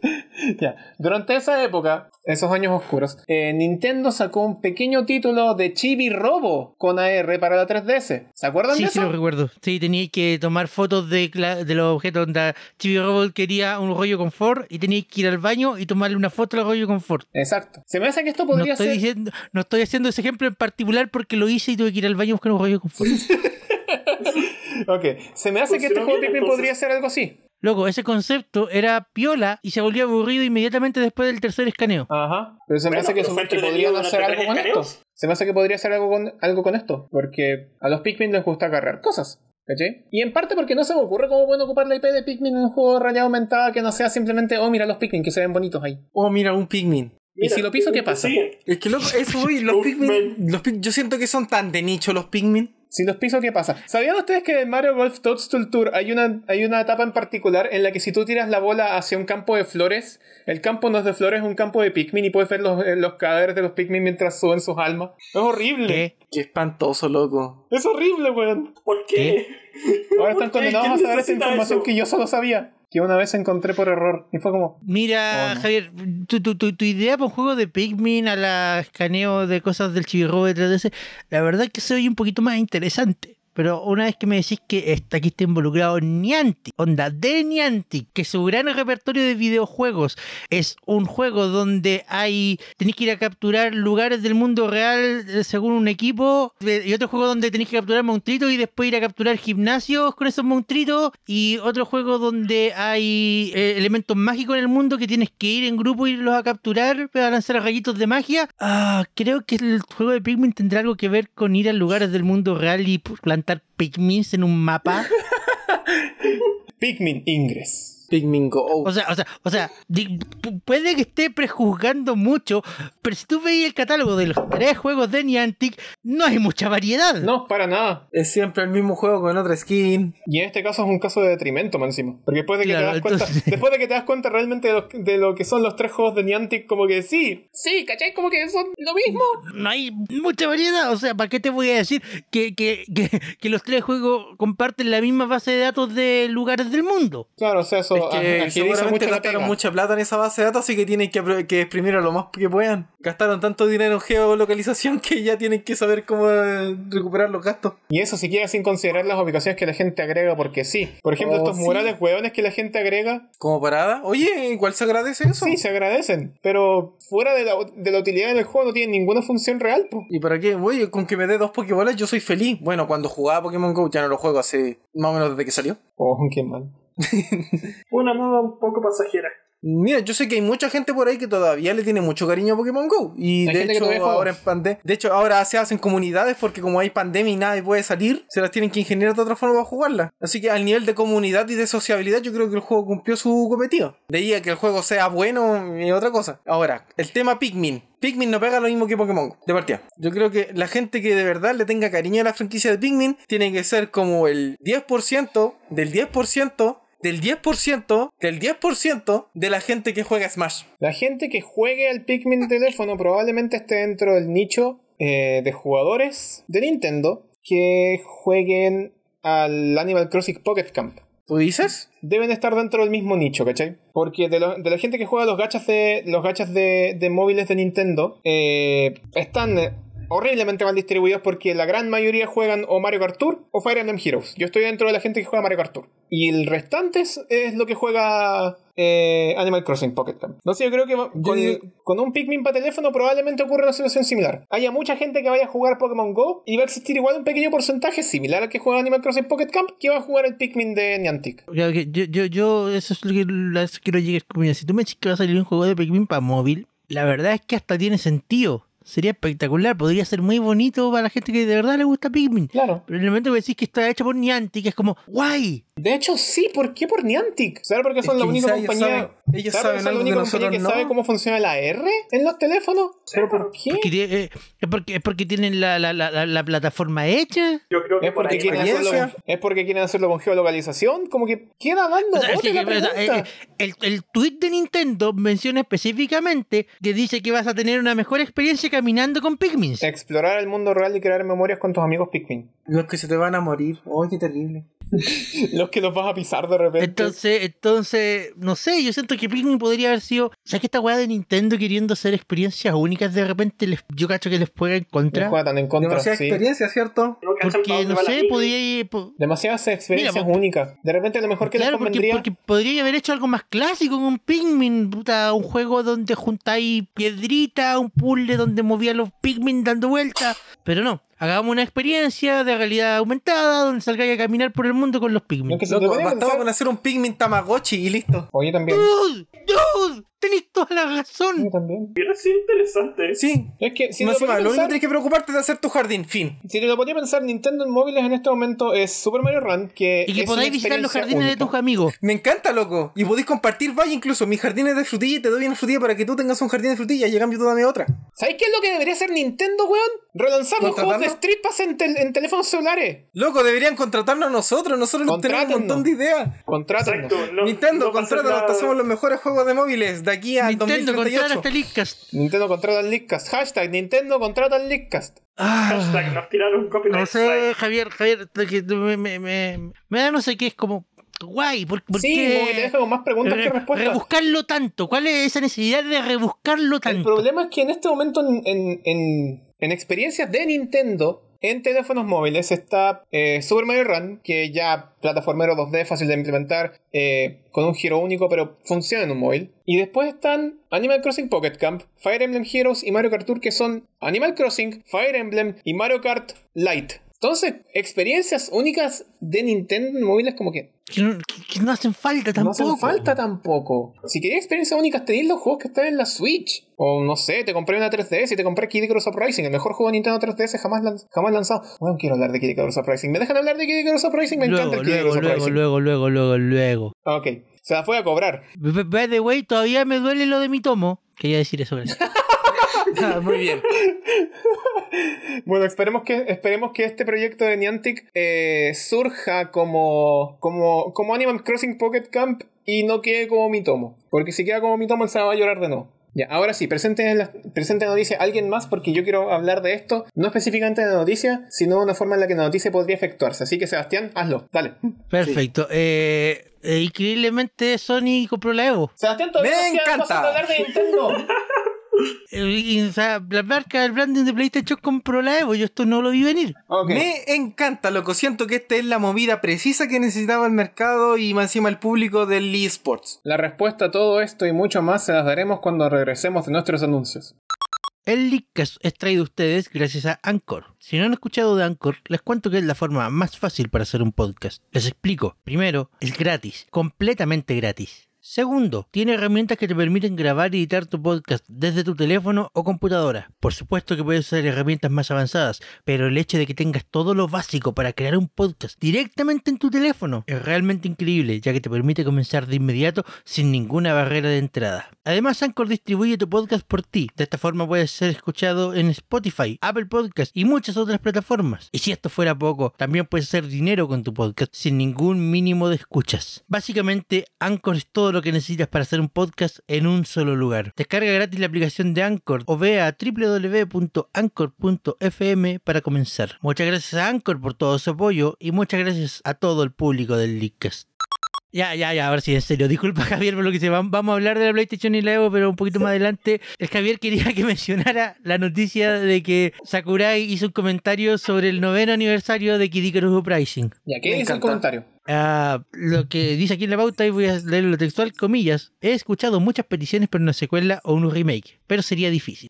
Ya. Durante esa época, esos años oscuros, eh, Nintendo sacó un pequeño título de Chibi Robo con A R para la tres D S. ¿Se acuerdan Sí, de sí eso? lo recuerdo. Sí, tenía que tomar fotos de, cla- de los objetos donde Chibi Robot quería un rollo confort y tenía que ir al baño y tomarle una foto al rollo confort. Exacto. Se me hace que esto No podría estoy, ser... diciendo, no estoy haciendo ese ejemplo en particular porque lo hice y tuve que ir al baño a buscar un rollo confort. Ok. Se me hace que este Funcionó juego bien, Pikmin entonces. podría ser algo así. Loco, ese concepto era piola y se volvió aburrido inmediatamente después del tercer escaneo. Ajá. Pero se me Bueno, hace que, pero su- fue que entretenido podrían hacer durante algo con tres esto. escaneos. Se me hace que podría hacer algo con, algo con esto. Porque a los Pikmin les gusta agarrar cosas. ¿Cachai? Y en parte porque no se me ocurre cómo pueden ocupar la I P de Pikmin en un juego de realidad aumentada que no sea simplemente, oh, mira los Pikmin que se ven bonitos ahí. Oh, mira, un Pikmin. ¿Y si lo piso, qué Pikmin pasa? siguen. Es que loco, eso voy, los Uf, Pikmin, man. los Pik- yo siento que son tan de nicho los Pikmin. Si los piso, ¿qué pasa? ¿Sabían ustedes que en Mario Golf Toadstool Tour hay una, hay una etapa en particular en la que si tú tiras la bola hacia un campo de flores, el campo no es de flores, es un campo de Pikmin y puedes ver los, eh, los cadáveres de los Pikmin mientras suben sus almas? Es horrible. ¿Qué? Qué espantoso, loco. Es horrible, weón. ¿Por qué? Ahora ¿Por están qué? condenados a ¿Quién saber esta necesita información eso? que yo solo sabía. Que una vez encontré por error. Y fue como... Mira, Oh, no. Javier, tu, tu, tu, tu idea para un juego de Pikmin a la escaneo de cosas del Chibi-Robo de tres D S, la verdad es que se oye un poquito más interesante. pero una vez que me decís que está, aquí está involucrado Niantic, onda de Niantic, que su gran repertorio de videojuegos es un juego donde hay tenéis que ir a capturar lugares del mundo real según un equipo, y otro juego donde tenéis que capturar monstruitos y después ir a capturar gimnasios con esos monstruitos, y otro juego donde hay eh, elementos mágicos en el mundo que tienes que ir en grupo y irlos a capturar para lanzar rayitos de magia. Ah, creo que el juego de Pikmin tendrá algo que ver con ir a lugares del mundo real y plantar Pikmins en un mapa. Pikmin Ingress. Pikmin Go. O sea, o sea, o sea, di- pu- puede que esté prejuzgando mucho, pero si tú veis el catálogo de los tres juegos de Niantic, no hay mucha variedad. No, para nada. Es siempre el mismo juego con otra skin. Y en este caso es un caso de detrimento, más encima. Porque después de que Claro, te das cuenta, entonces- después de que te das cuenta realmente de lo, de lo que son los tres juegos de Niantic, como que sí, sí, ¿cachai? Como que son lo mismo. No hay mucha variedad, o sea, ¿para qué te voy a decir que, que, que, que los tres juegos comparten la misma base de datos de lugares del mundo? Claro, o sea, eso Es que agiliza seguramente mucho la gastaron pega. mucha plata en esa base de datos, así que tienen que, apro- que exprimirlo lo más que puedan. Gastaron tanto dinero en geolocalización que ya tienen que saber cómo eh, recuperar los gastos. Y eso siquiera sin considerar las ubicaciones que la gente agrega, porque sí. Por ejemplo, Oh, estos sí. murales hueones que la gente agrega, Como parada. Oye, igual se agradece eso. sí, se agradecen. Pero fuera de la, de la utilidad del juego no tienen ninguna función real, po. ¿Y para qué? Oye, con que me dé dos Pokébolas yo soy feliz. Bueno, cuando jugaba Pokémon Go, ya no lo juego hace más o menos desde que salió. Oh, qué mal. Una moda un poco pasajera. Mira, yo sé que hay mucha gente por ahí que todavía le tiene mucho cariño a Pokémon Go. Y Hay de gente que hecho, todavía juega. ahora en pande de hecho, ahora se hacen comunidades porque como hay pandemia y nadie puede salir, se las tienen que ingeniar de otra forma para jugarla. Así que al nivel de comunidad y de sociabilidad, yo creo que el juego cumplió su cometido. De ahí a que el juego sea bueno es otra cosa. Ahora, el tema Pikmin. Pikmin no pega lo mismo que Pokémon Go, de partida. Yo creo que la gente que de verdad le tenga cariño a la franquicia de Pikmin tiene que ser como el diez por ciento del diez por ciento del diez por ciento del diez por ciento de la gente que juega Smash. La gente que juegue al Pikmin teléfono probablemente esté dentro del nicho eh, de jugadores de Nintendo que jueguen al Animal Crossing Pocket Camp. ¿Tú dices? Deben estar dentro del mismo nicho, ¿cachai? Porque de, lo- de la gente que juega los gachas de los gachas de, de móviles de Nintendo, eh, están eh, horriblemente mal distribuidos porque la gran mayoría juegan o Mario Kart Tour o Fire Emblem Heroes. Yo estoy dentro de la gente que juega Mario Kart Tour. Y el restante es, es lo que juega eh, Animal Crossing Pocket Camp. Entonces yo creo que va- con, digo- con un Pikmin para teléfono probablemente ocurra una situación similar. Haya mucha gente que vaya a jugar Pokémon Go y va a existir igual un pequeño porcentaje similar al que juega Animal Crossing Pocket Camp que va a jugar el Pikmin de Niantic. Yo, yo, yo, yo eso es lo que la- eso quiero llegar. Mira, si tú me dices que va a salir un juego de Pikmin para móvil, la verdad es que hasta tiene sentido. Sería espectacular, podría ser muy bonito para la gente que de verdad le gusta Pikmin. Claro. Pero en el momento que decís que está hecho por Niantic, es como, ¡guay! De hecho, sí, ¿por qué por Niantic? ¿Sabes por qué son Es la que única quizá ellos compañía? saben- ellos ¿sabes por qué saben son la algo única que compañía que nosotros no? sabe cómo funciona la R en los teléfonos? ¿Pero por qué? Porque, tie- eh, es, porque, es porque tienen la, la, la, la, la plataforma hecha. Yo creo que ¿Es por porque, ahí quieren va. hacerlo experiencia. con, ¿Es porque quieren hacerlo con geolocalización? Como que queda dando O sea, es bote que- la o sea, pregunta. eh, el, el tweet de Nintendo menciona específicamente que dice que vas a tener una mejor experiencia caminando con Pikmin. Explorar el mundo real y crear memorias con tus amigos Pikmin. Los que se te van a morir. ¡Ay, qué terrible! Los que los vas a pisar de repente. Entonces, entonces, no sé, yo siento que Pikmin podría haber sido. ¿Sabes que esta weá de Nintendo queriendo hacer experiencias únicas de repente les, yo cacho que les juega en Les contra? juega tan en contra, Demasiada sí. experiencia, ¿cierto? No cachan pa' Porque, dónde no va la sé, línea. podría ir. po- Demasiadas experiencias Mira, po- únicas. De repente lo mejor que Claro, les porque, convendría... porque podría haber hecho algo más clásico con Pikmin, puta, un juego donde juntáis piedrita, un puzzle donde movía los Pikmin dando vueltas, pero no, hagamos una experiencia de realidad aumentada donde salgáis a caminar por el mundo con los Pikmin. No, que se te Loco, podría bastaba pensar- con hacer un Pikmin Tamagotchi y listo. Oye, también. ¡Dude! ¡Dude! Tenéis toda la Oye, razón. también. Hubiera sido interesante. Sí. Es que si Más te lo encima, podía lo único que pensar, tienes que preocuparte es de hacer tu jardín, fin. si te lo podía pensar, Nintendo en móviles en este momento es Super Mario Run, que Y que es podáis una visitar los experiencia jardines de única. tus amigos. Me encanta, loco. Y podéis compartir, vaya, incluso mis jardines de frutilla y te doy una frutilla para que tú tengas un jardín de frutilla y a cambio tú dame otra. ¿Sabéis qué es lo que debería hacer Nintendo, weón? Relanzar los juegos de ¿Contratarnos? Street Pass en, tel- en teléfonos celulares. Loco, deberían contratarnos a nosotros. Nosotros tenemos un Contrátennos. montón de ideas. Contrátanos. Exacto. No, Nintendo, no va a ser contrátanos, nada- te hacemos los mejores juegos de móviles de aquí al Nintendo, dos mil treinta y contrata ocho. hasta Leakcast. Nintendo contrata al Leakcast. Hashtag Nintendo contrata al Leakcast. Hashtag, nos tiraron copyright. No sé, Javier, Javier, que me, me, me, me da no sé qué, es como, guay, ¿por, por Sí, qué como que te deja con más preguntas que re- respuestas. rebuscarlo tanto? ¿Cuál es esa necesidad de rebuscarlo tanto? El problema es que en este momento en, en, en, en experiencias de Nintendo En teléfonos móviles está eh, Super Mario Run, que ya plataformero dos D, fácil de implementar, eh, con un giro único, pero funciona en un móvil. Y después están Animal Crossing Pocket Camp, Fire Emblem Heroes y Mario Kart Tour, que son Animal Crossing, Fire Emblem y Mario Kart Lite. Entonces, experiencias únicas de Nintendo en móviles como que Que no, que- que no hacen falta tampoco. no hacen falta tampoco. Si querías experiencias únicas, tenéis los juegos que están en la Switch. O no sé, te compré una tres D S y te compré Kid Icarus Uprising, el mejor juego de Nintendo tres D S jamás, lan- jamás lanzado. Bueno, quiero hablar de Kid Icarus Uprising. ¿Me dejan hablar de Kid Icarus Uprising? Me Luego, encanta el Kid luego, Icarus luego, Uprising. luego, luego, luego, luego. Ok, se las voy a cobrar. B- By the way, todavía me duele lo de mi tomo. Quería decir eso. gracias. Ah, muy bien. Bueno, esperemos que, esperemos que este proyecto de Niantic eh, surja como, como, como Animal Crossing Pocket Camp y no quede como mi tomo. Porque si queda como mi tomo, él se va a llorar de nuevo. Ya, ahora sí, presenten la presente noticia alguien más porque yo quiero hablar de esto, no específicamente de la noticia, sino de una forma en la que la noticia podría efectuarse. Así que Sebastián, hazlo, dale. Perfecto. Eh, eh, increíblemente Sony compró la Evo. Sebastián, todavía Me nos quedan encanta. cosas de hablar de Nintendo. Eh, y, o sea, la marca, el branding de PlayStation compró la Evo. Yo esto no lo vi venir. Ok. Me encanta, loco. Siento que esta es la movida precisa que necesitaba el mercado y más encima el público del eSports. La respuesta a todo esto y mucho más se las daremos cuando regresemos de nuestros anuncios. El Leakcast es traído a ustedes gracias a Anchor. Si no han escuchado de Anchor, les cuento que es la forma más fácil para hacer un podcast. Les explico. Primero, es gratis, completamente gratis. Segundo, tiene herramientas que te permiten grabar y editar tu podcast desde tu teléfono o computadora. Por supuesto que puedes usar herramientas más avanzadas, pero el hecho de que tengas todo lo básico para crear un podcast directamente en tu teléfono es realmente increíble, ya que te permite comenzar de inmediato sin ninguna barrera de entrada. Además, Anchor distribuye tu podcast por ti. De esta forma puedes ser escuchado en Spotify, Apple Podcasts y muchas otras plataformas. Y si esto fuera poco, también puedes hacer dinero con tu podcast sin ningún mínimo de escuchas. Básicamente, Anchor es todo lo que necesitas para hacer un podcast en un solo lugar. Descarga gratis la aplicación de Anchor o ve a doble u doble u doble u punto anchor punto f m para comenzar. Muchas gracias a Anchor por todo su apoyo y muchas gracias a todo el público del Leakcast. Ya, ya, ya, ahora sí, en serio. Disculpa, Javier, por lo que se va. Vamos a hablar de la PlayStation y la Evo, pero un poquito más adelante. El Javier quería que mencionara la noticia de que Sakurai hizo un comentario sobre el noveno aniversario de Kid Icarus Uprising. Ya, ¿qué Me dice el encanta. comentario? Ah, lo que dice aquí en la pauta, y voy a leer lo textual, comillas, he escuchado muchas peticiones por una secuela o un remake, pero sería difícil.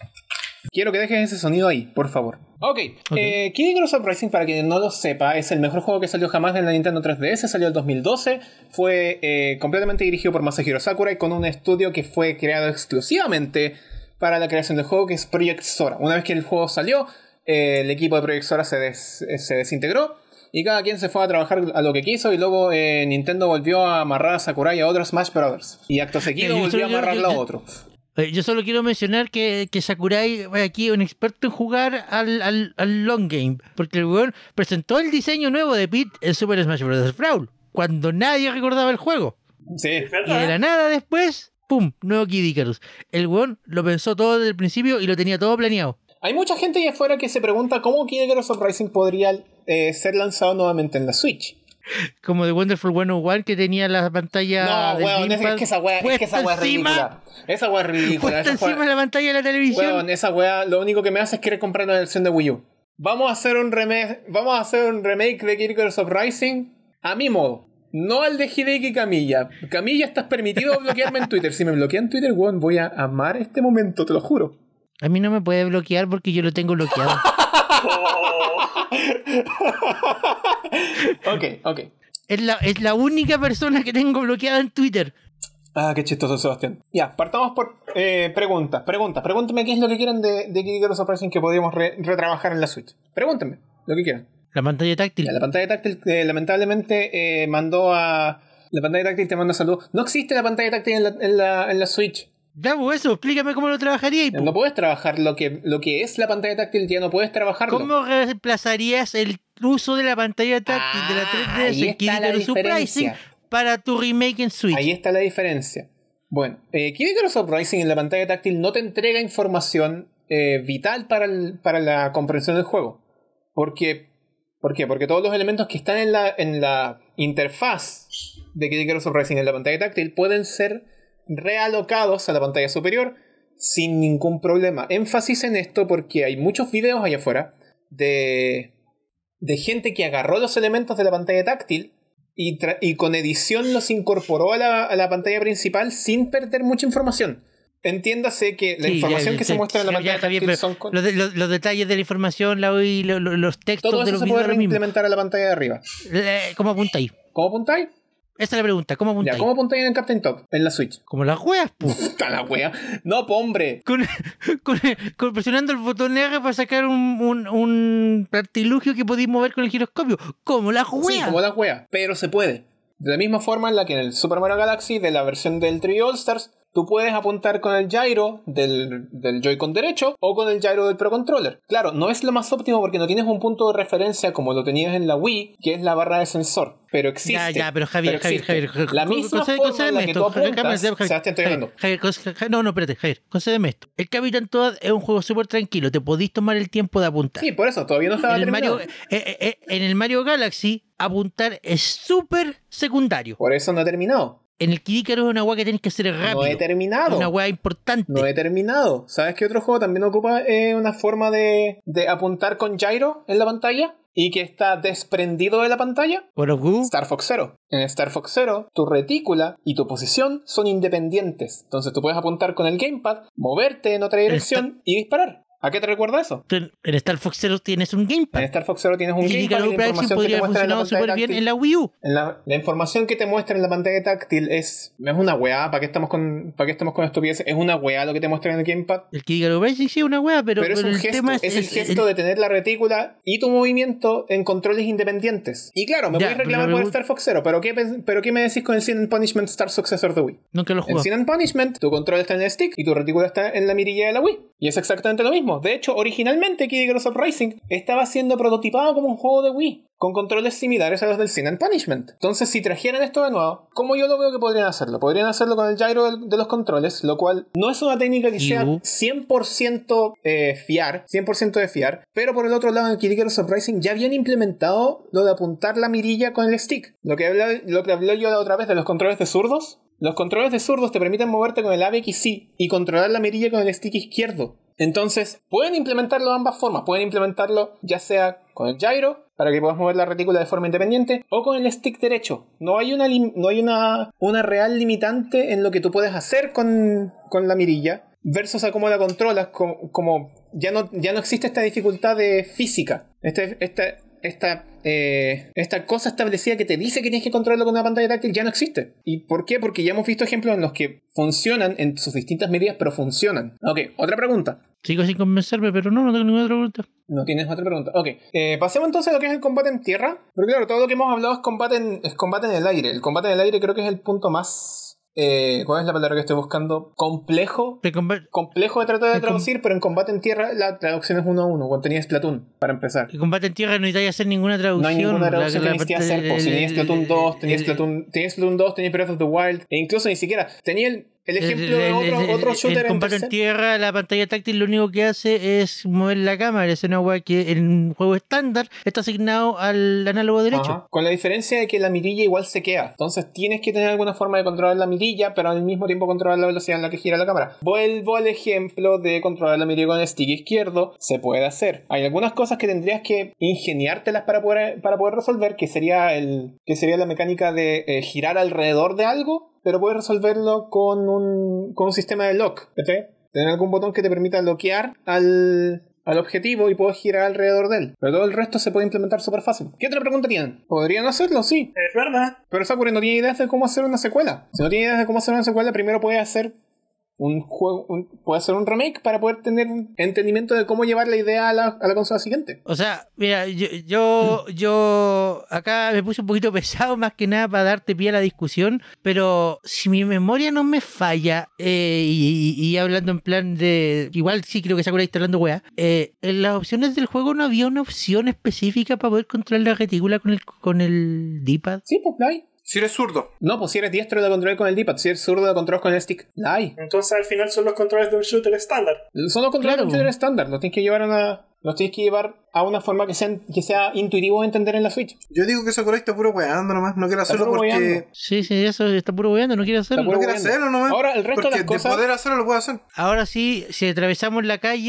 Quiero que dejes ese sonido ahí, por favor. Ok, Ok. eh, Kid Icarus Uprising, para quien no lo sepa, es el mejor juego que salió jamás de la Nintendo tres D S, salió en dos mil doce, fue eh, completamente dirigido por Masahiro Sakurai con un estudio que fue creado exclusivamente para la creación del juego, que es Project Sora. Una vez que el juego salió, eh, el equipo de Project Sora se, des- eh, se desintegró y cada quien se fue a trabajar a lo que quiso y luego eh, Nintendo volvió a amarrar a Sakurai a otro Smash Brothers y acto seguido Eh, yo volvió a solo- yo- amarrarlo yo- a otro. Eh, Yo solo quiero mencionar que, que Sakurai eh, aquí es un experto en jugar al, al, al long game, porque el weón presentó el diseño nuevo de Pete en Super Smash Bros. Brawl, cuando nadie recordaba el juego. Sí. Es Y de verdad. la nada después, ¡pum! Nuevo Kid Icarus. El weón lo pensó todo desde el principio y lo tenía todo planeado. Hay mucha gente allá afuera que se pregunta cómo Kid Icarus Uprising podría eh, ser lanzado nuevamente en la Switch. Como de Wonderful ciento uno que tenía la pantalla No, del weón, es, gamepad es que esa weá es, que esa puesta weá es encima- ridícula. Esa weá es ridícula. puesta Esa encima weá- de la pantalla de la televisión. weón, esa weá lo único que me hace es querer comprar una versión de Wii U. Vamos a hacer un remake, vamos a hacer un remake de Kid Icarus Uprising a mi modo. No al de Hideki Kamiya. Kamiya, estás permitido bloquearme en Twitter. Si me bloquean en Twitter, weón, voy a amar este momento, te lo juro. A mí no me puede bloquear porque yo lo tengo bloqueado. Ok, ok. es, la, es la única persona que tengo bloqueada en Twitter. Ah, qué chistoso, Sebastián. Ya, partamos por eh, preguntas. Preguntas. Pregúntenme qué es lo que quieren de, de Kid Icarus Uprising que podríamos re- retrabajar en la Switch. Pregúntenme lo que quieran. La pantalla táctil. Ya, la pantalla táctil, eh, lamentablemente, eh, mandó a. La pantalla táctil te manda saludos. No existe la pantalla táctil en la, en la, en la Switch. Ya, pues eso, explícame cómo lo trabajaría. No puedes trabajar lo que, lo que es la pantalla táctil, ya no puedes trabajarlo. ¿Cómo reemplazarías el uso de la pantalla táctil de la Ah, tres D S ahí en Kid está la Icarus Uprising diferencia. para tu remake en Switch? Ahí está la diferencia. Bueno, eh, Kid Icarus Uprising en la pantalla táctil no te entrega información eh, vital para, el- para la comprensión del juego. Porque, ¿Por qué? Porque todos los elementos que están en la, en la interfaz de Kid Icarus Uprising en la pantalla táctil pueden ser realocados a la pantalla superior sin ningún problema. Énfasis en esto porque hay muchos videos allá afuera de, de gente que agarró los elementos de la pantalla táctil y, tra- y con edición los incorporó a la, a la pantalla principal sin perder mucha información. Entiéndase que la Sí, información ya, que ya, se muestra en la ya, pantalla Javier, táctil pero son... Con... Los, de- los, los detalles de la información, la, y lo- lo- los textos Todo de eso los se videos, puede lo mismo. reimplementar a la pantalla de arriba. Eh, ¿Cómo apuntáis? ¿Cómo apuntáis? Esa es la pregunta, ¿cómo apuntáis? Ya, ¿cómo apuntáis en el Captain Top? En la Switch. Como las weas, pu. Puta la wea. No, po, hombre. Con, con, con- presionando el botón R para sacar un, un, un artilugio que podéis mover con el giroscopio. Como las Sí, weas. como la wea. Pero se puede. De la misma forma en la que en el Super Mario Galaxy de la versión del tres D All Stars, tú puedes apuntar con el gyro del, del Joy-Con derecho o con el gyro del Pro Controller. Claro, no es lo más óptimo porque no tienes un punto de referencia como lo tenías en la Wii, que es la barra de sensor. Pero existe. Ya, ya, pero Javier, pero Javier, existe. Javier, La con- misma concede- forma en concédeme la que esto, tú Javier, apuntas... Javier, Javier, Sebastián, estoy Javier, hablando. Javier, conce- Javier, no, no, espérate, Javier, concédeme esto. El Capitán Toad es un juego súper tranquilo, te podéis tomar el tiempo de apuntar. Sí, por eso, todavía no estaba en el terminado. Mario, eh, eh, eh, en el Mario Galaxy, apuntar es súper secundario. Por eso no he terminado. En el Kid Icarus es una weá que tenés que hacer rápido. No he terminado. Una weá importante. No he terminado. ¿Sabes qué otro juego también ocupa eh, una forma de, de apuntar con gyro en la pantalla? Y que está desprendido de la pantalla. What of Goo? Star Fox Zero. En Star Fox Zero, tu retícula y tu posición son independientes. Entonces tú puedes apuntar con el gamepad, moverte en otra dirección y disparar. ¿A qué te recuerda eso? Tú En en Star Fox Zero tienes un gamepad. En Star Fox Zero tienes un Y gamepad Icarus y la Uprising información que te podría haber muestra en la funcionado pantalla súper bien táctil. en la Wii U. En la, la información que te muestra en la pantalla táctil es, es una weá. ¿Para qué estamos con, para qué estamos con estupideces? Es una weá lo que te muestra en el gamepad. El Kid Icarus Uprising sí es una weá, pero, Pero, es pero un el gesto, tema es, es, el gesto de tener la retícula y tu movimiento en controles independientes. Y claro, me Ya, voy a pero reclamar la por pregun- Star Fox Zero, pero ¿qué, pens- pero ¿qué me decís con el Sin and Punishment Star Successor de Wii? Nunca lo En jugué. Sin and Punishment, tu control está en el stick y tu retícula está en la mirilla de la Wii. Y es exactamente lo mismo. De hecho, originalmente Kid Icarus Uprising estaba siendo prototipado como un juego de Wii, con controles similares a los del Sin and Punishment. Entonces, si trajeran esto de nuevo, ¿cómo yo lo veo que podrían hacerlo? Podrían hacerlo con el gyro de, de los controles, lo cual no es una técnica que sea Iu. cien por ciento eh, fiar, cien por ciento de fiar, pero por el otro lado, en el Kid Icarus Uprising ya habían implementado lo de apuntar la mirilla con el stick. Lo que hablé, lo que hablé yo la otra vez de los controles de zurdos. Los controles de zurdos te permiten moverte con el A B X Y y controlar la mirilla con el stick izquierdo. Entonces, pueden implementarlo de ambas formas. Pueden implementarlo ya sea con el gyro, para que puedas mover la retícula de forma independiente, o con el stick derecho. No hay una, lim- no hay una, una real limitante en lo que tú puedes hacer con, con la mirilla, versus a cómo la controlas, como, como ya, no, ya no existe esta dificultad de física. Este, esta, esta, eh, esta cosa establecida que te dice que tienes que controlarlo con una pantalla táctil ya no existe. ¿Y por qué? Porque ya hemos visto ejemplos en los que funcionan en sus distintas medidas, pero funcionan. Ok, otra pregunta. Sigo sin convencerme, pero no, no tengo ninguna otra pregunta. No tienes otra pregunta. Ok, eh, pasemos entonces a lo que es el combate en tierra. Porque claro, todo lo que hemos hablado es combate en, es combate en el aire. El combate en el aire creo que es el punto más... Eh, ¿Cuál es la palabra que estoy buscando? Complejo. Te conver- Complejo de tratar de El com- traducir, pero en combate en tierra la traducción es uno a uno. Cuando tenías Splatoon, para empezar. El combate en tierra no necesitáis hacer ninguna traducción. No hay ninguna La- traducción la que necesitas parte hacer. Pues, si del- tenías Splatoon dos, tenías el- Splatoon, tenías Splatoon dos, tenías Breath of the Wild, e incluso ni siquiera. Tenía el, el ejemplo el- de el- otro, el- otro el- shooter el en combate en tercer- tierra, la pantalla táctil lo único que hace es mover la cámara. Es una weá que en un juego estándar está asignado al análogo derecho. Ajá. Con la diferencia de que la mirilla igual se queda. Entonces tienes que tener alguna forma de controlar la mirilla, pero al mismo tiempo controlar la velocidad en la que gira la cámara. Vuelvo al ejemplo de controlar la mirilla con el stick izquierdo. Se puede hacer. Hay algunas cosas que tendrías que ingeniártelas para poder, para poder resolver, que sería, el, que sería la mecánica de eh, girar alrededor de algo, pero puedes resolverlo con un, con un sistema de lock. ¿Okay? Tener algún botón que te permita bloquear al... al objetivo y puedo girar alrededor de él. Pero todo el resto se puede implementar súper fácil. ¿Qué otra pregunta tienen? ¿Podrían hacerlo? Sí. Es verdad. Pero Sakura no tiene ideas de cómo hacer una secuela. Si no tiene ideas de cómo hacer una secuela, primero puede hacer un juego, un- puede hacer un remake para poder tener un entendimiento de cómo llevar la idea a la, a la consola siguiente. O sea, mira, yo, yo, yo acá me puse un poquito pesado más que nada para darte pie a la discusión, pero si mi memoria no me falla, eh, y, y- y hablando en plan de... Igual sí creo que Sakura está hablando weá, eh, en las opciones del juego no había una opción específica para poder controlar la retícula con el, con el D-pad. Sí, pues la hay. Si eres zurdo. No, pues si eres diestro la controlas con el D-pad, si eres zurdo la controlas con el stick. La hay. Entonces al final son los controles de un shooter estándar. Son los controles Claro. de un shooter estándar. Los tienes que llevar a una, los tienes que llevar a una forma que sea, que sea intuitivo de entender en la Switch. Yo digo que Sakurai está puro weando nomás. No quiero Está hacerlo puro porque. weando. Sí, sí, eso está puro weando, no quiero hacerlo. Está puro No quiero weando. hacerlo nomás. Ahora, el resto de porque las cosas- de poder hacerlo lo puedo hacer. Ahora sí, si atravesamos la calle,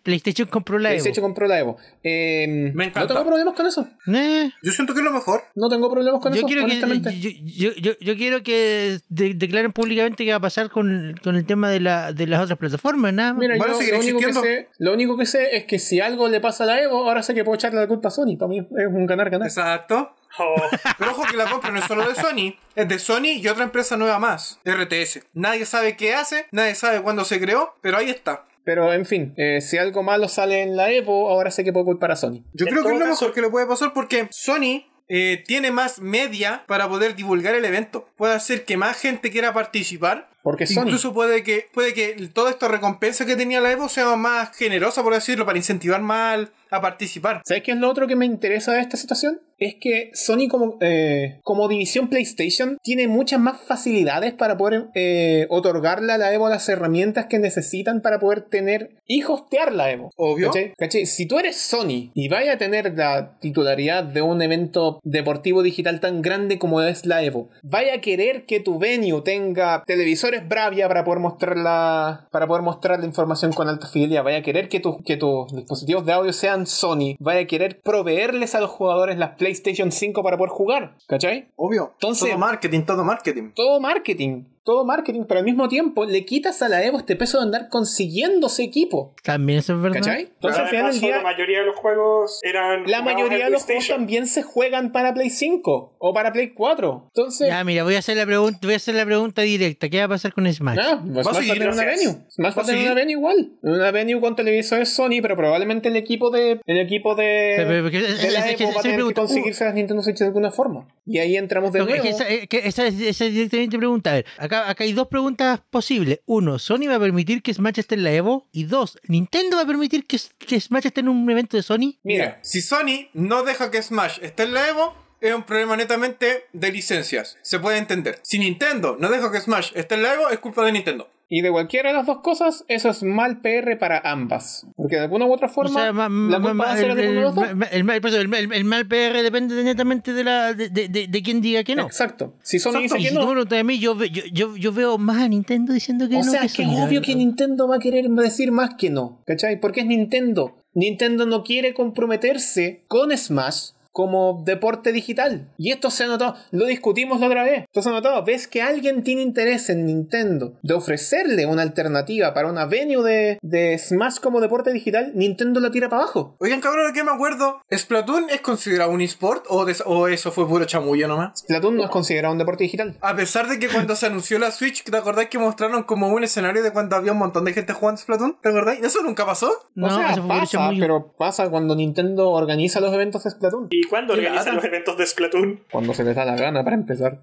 PlayStation compró la Evo. PlayStation compró la Evo. Eh, Me encanta. No tengo problemas con eso. Eh, Yo siento que es lo mejor. No tengo problemas con yo, eso, quiero que, honestamente. yo, yo, yo, yo quiero que de- declaren públicamente qué va a pasar con, con el tema de, la, de las otras plataformas, nada más. Mira, ¿Van a yo seguir lo único, que existiendo? sé, lo único que sé es que si algo le pasa a la Evo, ahora sé que puedo echarle la culpa a Sony. Para mí es un ganar-ganar. Exacto. Oh, Pero ojo que la compra no es solo de Sony, es de Sony y otra empresa nueva más, R T S. Nadie sabe qué hace, nadie sabe cuándo se creó, pero ahí está. Pero en fin, eh, si algo malo sale en la Evo, ahora sé que puedo culpar a Sony. Yo En creo que todo es lo caso- mejor que le puede pasar porque Sony eh, tiene más media para poder divulgar el evento. Puede hacer que más gente quiera participar. Porque Sony. Incluso puede que, puede que toda esta recompensa que tenía la Evo sea más generosa, por decirlo, para incentivar más al- a participar. ¿Sabes qué es lo otro que me interesa de esta situación? Es que Sony como, eh, como división PlayStation tiene muchas más facilidades para poder eh, otorgarle a la Evo las herramientas que necesitan para poder tener y hostear la Evo. Obvio. ¿Cachai? ¿Cachai? Si tú eres Sony y vaya a tener la titularidad de un evento deportivo digital tan grande como es la Evo, vaya a querer que tu venue tenga televisores Bravia para poder mostrar la, para poder mostrar la información con alta fidelidad, vaya a querer que, tu, que tus dispositivos de audio sean Sony, vaya a querer proveerles a los jugadores las PlayStation cinco para poder jugar, ¿cachai? Obvio. Entonces- todo marketing, todo marketing. Todo marketing, todo marketing, pero al mismo tiempo le quitas a la Evo este peso de andar consiguiendo ese equipo, También eso es verdad. ¿cachai? pero Entonces al final además, del la día mayoría de los juegos eran. la jugados mayoría en de los juegos PlayStation. también se juegan para Play cinco o para Play cuatro. Entonces, Ya, mira, voy a hacer la pregunta, voy a hacer la pregunta directa. ¿Qué va a pasar con Smash? ah, pues Va a Smash va a seguir, tener una gracias. venue. Smash va a Va a tener una seguir. venue igual. Una venue con televisores Sony, pero probablemente el equipo de el equipo de, Pero, pero, porque de esa- la esa- Evo esa- va a esa tener que pregunta, uh. conseguirse las Nintendo Switch de alguna forma. Y ahí entramos de No, es nuevo. que esa, es que esa es, esa es directamente pregunta. A ver, acá, acá hay dos preguntas posibles. Uno, ¿Sony va a permitir que Smash esté en la Evo? Y dos, ¿Nintendo va a permitir que, que Smash esté en un evento de Sony? Mira, Si Sony no deja que Smash esté en la Evo, es un problema netamente de licencias. Se puede entender. Si Nintendo no deja que Smash esté en la Evo, es culpa de Nintendo. y de cualquiera de las dos cosas, eso es mal P R para ambas. Porque de alguna u otra O forma, sea, ma- la ma- culpa ma- va a ser el, de uno de el, los dos. ma- el, ma- por eso, el, el- el mal P R depende de- netamente de, la, de, de, de, de quien diga que no. Exacto. Si Sony Exacto. dice Y que si tú me no, preguntas a mí, yo, ve- yo, yo, yo veo más a Nintendo diciendo que o no. sea, que que es Sony, la obvio que verdad. Nintendo va a querer decir más que no, ¿cachai? Porque es Nintendo. Nintendo no quiere comprometerse con Smash como deporte digital. Y esto se ha notado, lo discutimos la otra vez. Esto se ha notado, ves que alguien tiene interés en Nintendo de ofrecerle una alternativa para una venue de, de Smash como deporte digital, Nintendo la tira para abajo. Oigan, cabrón, ¿de qué me acuerdo? ¿Splatoon es considerado un eSport o, des- o eso fue puro chamullo nomás? Splatoon no es considerado un deporte digital. A pesar de que cuando se anunció la Switch, ¿te acordás que mostraron como un escenario de cuando había un montón de gente jugando Splatoon? ¿Te acordás? ¿Eso nunca pasó? No, o sea, eso fue puro pasa, chamullo. pero pasa cuando Nintendo organiza los eventos de Splatoon. ¿Y cuándo ¿Qué organizan lata? los eventos de Splatoon? Cuando se les da la gana, para empezar.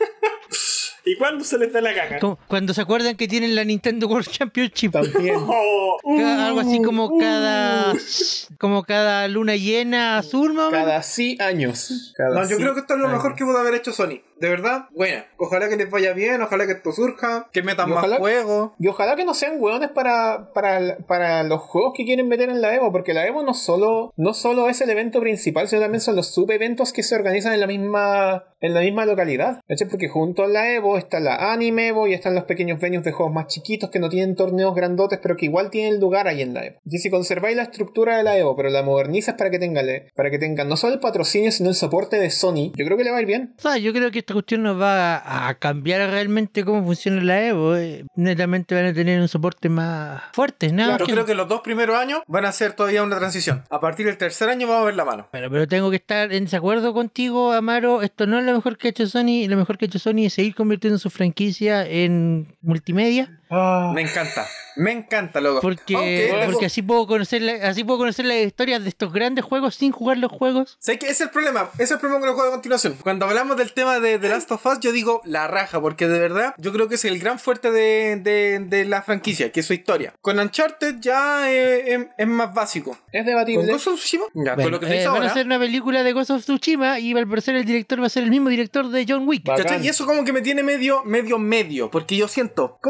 ¿Y cuándo se les da la gana? Como cuando se acuerdan que tienen la Nintendo World Championship. También. Oh, Cada- algo así como uh, cada como cada luna llena azul, más o menos. Cada sí años. Cada No, yo sí creo que esto es lo años. mejor que pudo haber hecho Sony. De verdad, buena. Ojalá que les vaya bien, ojalá que esto surja, que metan Y más ojalá- juegos. Y ojalá que no sean hueones para, para, para los juegos que quieren meter en la Evo, porque la Evo no solo, no solo es el evento principal, sino también son los subeventos que se organizan en la misma, en la misma localidad. ¿Cachai? Porque junto a la Evo está la Anime Evo y están los pequeños venues de juegos más chiquitos que no tienen torneos grandotes, pero que igual tienen lugar ahí en la Evo. Y si conserváis la estructura de la Evo, pero la modernizas para que tengan, para que tengan no solo el patrocinio, sino el soporte de Sony, yo creo que le va a ir bien. O sea, yo creo que esta cuestión nos va a, a cambiar realmente cómo funciona la Evo. eh. Netamente van a tener un soporte más fuerte, nada Yo más creo que- que los dos primeros años van a ser todavía una transición. A partir del tercer año vamos a ver la mano. Pero, pero tengo que estar en desacuerdo contigo, Amaro. Esto no es lo mejor que ha hecho Sony. Lo mejor que ha hecho Sony es seguir convirtiendo su franquicia en multimedia. Me encanta. Me encanta, loco. Porque, Aunque, porque tengo- así puedo conocer la- así puedo conocer las historias de estos grandes juegos sin jugar los juegos. ¿Sabes qué? Ese es el problema. Ese es el problema con el juego a continuación. Cuando hablamos del tema de The Last of Us, yo digo la raja, porque de verdad yo creo que es el gran fuerte de, de, de la franquicia, que es su historia. Con Uncharted ya eh, es, es más básico. Es ¿Con debatible. Ghost of Tsushima? Ya, Bueno, con lo que se eh, dice van ahora. a hacer una película de Ghost of Tsushima y al parecer el director va a ser el mismo director de John Wick. Bacán. ¿Cachai? Y eso como que me tiene medio, medio, medio. Porque yo siento, ¿cómo son las películas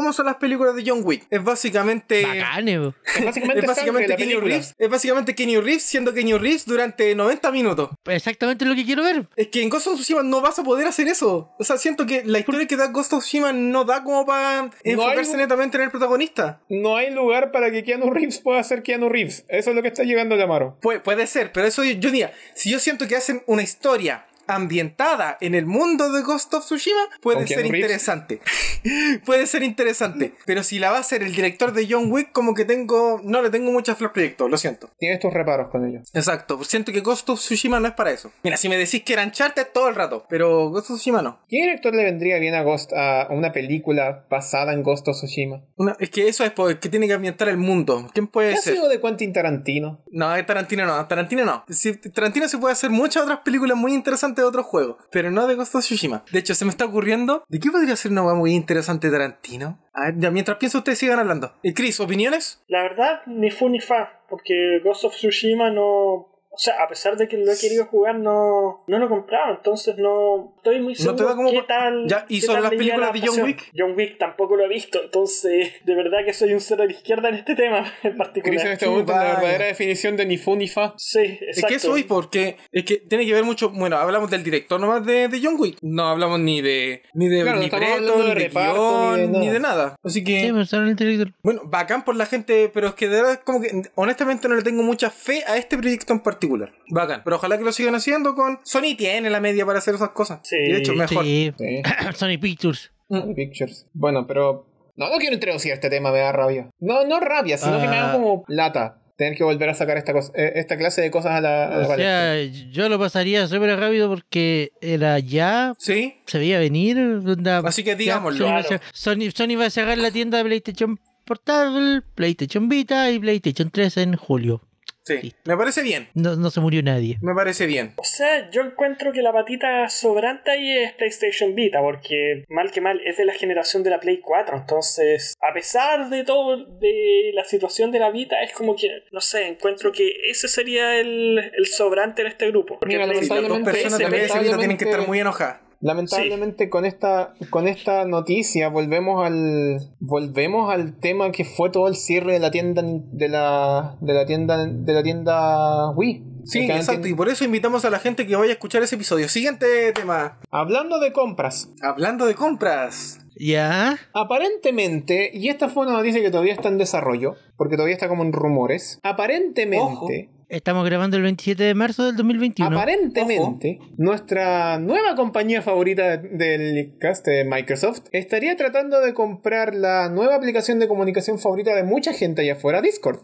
películas de John Wick. Es básicamente... Bacane, bo. Es básicamente, Es básicamente sangre, la Keanu película. Reeves. Es básicamente Keanu Reeves siendo Keanu Reeves durante noventa minutos. Exactamente lo que quiero ver. Es que en Ghost of Tsushima no vas a poder hacer eso. O sea, siento que la historia que da Ghost of Tsushima no da como para enfocarse hay- netamente en el protagonista. No hay lugar para que Keanu Reeves pueda ser Keanu Reeves. Eso es lo que está llegando a Amaro. Pu- puede ser, pero eso yo, yo diría, si yo siento que hacen una historia ambientada en el mundo de Ghost of Tsushima, puede ¿Con ser Keanu Reeves? interesante. Puede ser interesante. Pero si la va a hacer el director de John Wick, como que tengo... No le tengo mucha fe al proyecto, lo siento. Tienes tus reparos con ello. Exacto, pues siento que Ghost of Tsushima no es para eso. Mira, si me decís que era Uncharted todo el rato, pero Ghost of Tsushima no. ¿Qué director le vendría bien a Ghost a una película basada en Ghost of Tsushima? Una- es que eso es porque tiene que ambientar el mundo. ¿Quién puede ¿Qué ha ser? sido de Quentin Tarantino? No, de Tarantino no, Tarantino no. Si, Tarantino se puede hacer muchas otras películas muy interesantes de otros juegos, pero no de Ghost of Tsushima. De hecho, se me está ocurriendo, ¿de qué podría ser una hueá muy interesante Tarantino? A ver, ya mientras pienso ustedes sigan hablando. ¿Y Chris, opiniones? La verdad, ni fu ni fa, porque Ghost of Tsushima no... O sea, a pesar de que lo he querido jugar, no, no lo he comprado, entonces no estoy muy seguro te da como qué pa- tal... Ya, ¿y qué sobre tal las le iría películas la de John adaptación. Wick? John Wick tampoco lo he visto, entonces de verdad que soy un cero a la izquierda en este tema en particular. Chris en este momento es la vaya. verdadera definición de ni fu ni fa. Sí, exacto. Es que eso hoy porque es que tiene que ver mucho, bueno, hablamos del director nomás de, de John Wick, no hablamos ni de ni de Claro, no estamos libreto, hablando de ni de reparto, guión, ni de nada. ni de nada. Así que Sí, pensaron en el director. bueno, bacán por la gente, pero es que de verdad como que honestamente no le tengo mucha fe a este proyecto en particular. Bacán, pero ojalá que lo sigan haciendo con Sony tiene la media para hacer esas cosas. Sí. Y de hecho mejor. Sí. Sí. Sony Pictures. Sony Pictures. Bueno, pero... No, no quiero introducir este tema, me da rabia. No, no rabia, sino que me da Ah. como lata tener que volver a sacar esta, cosa, eh, esta clase de cosas a la, a la O palestra. sea, yo lo pasaría súper rápido porque era ya, Sí, se veía venir. onda, Así que ya, digámoslo. Sony, va a Claro. cer- Sony, Sony va a cerrar la tienda de PlayStation Portable, PlayStation Vita y PlayStation tres en julio. sí, me parece bien. No, no se murió nadie. Me parece bien. O sea, yo encuentro que la patita sobrante ahí es PlayStation Vita, porque mal que mal es de la generación de la Play cuatro, entonces, a pesar de todo, de la situación de la Vita, es como que, no sé, encuentro que ese sería el, el sobrante en este grupo. Porque Mira, Play- Y las dos Lamentablemente, personas de lamentablemente- ese Vita tienen que estar muy enojadas. Lamentablemente con esta con esta noticia volvemos al volvemos al tema que fue todo el cierre de la tienda de la de la tienda de la tienda Wii. Sí, Acá exacto, y entiendo- por eso invitamos a la gente que vaya a escuchar ese episodio. Siguiente tema. Hablando de compras, Hablando de compras. Ya. aparentemente, y esta fue una noticia que todavía está en desarrollo, porque todavía está como en rumores, aparentemente Ojo. Estamos grabando el veintisiete de marzo del dos mil veintiuno. Aparentemente, nuestra nueva compañía favorita del cast de Microsoft estaría tratando de comprar la nueva aplicación de comunicación favorita de mucha gente allá afuera, Discord,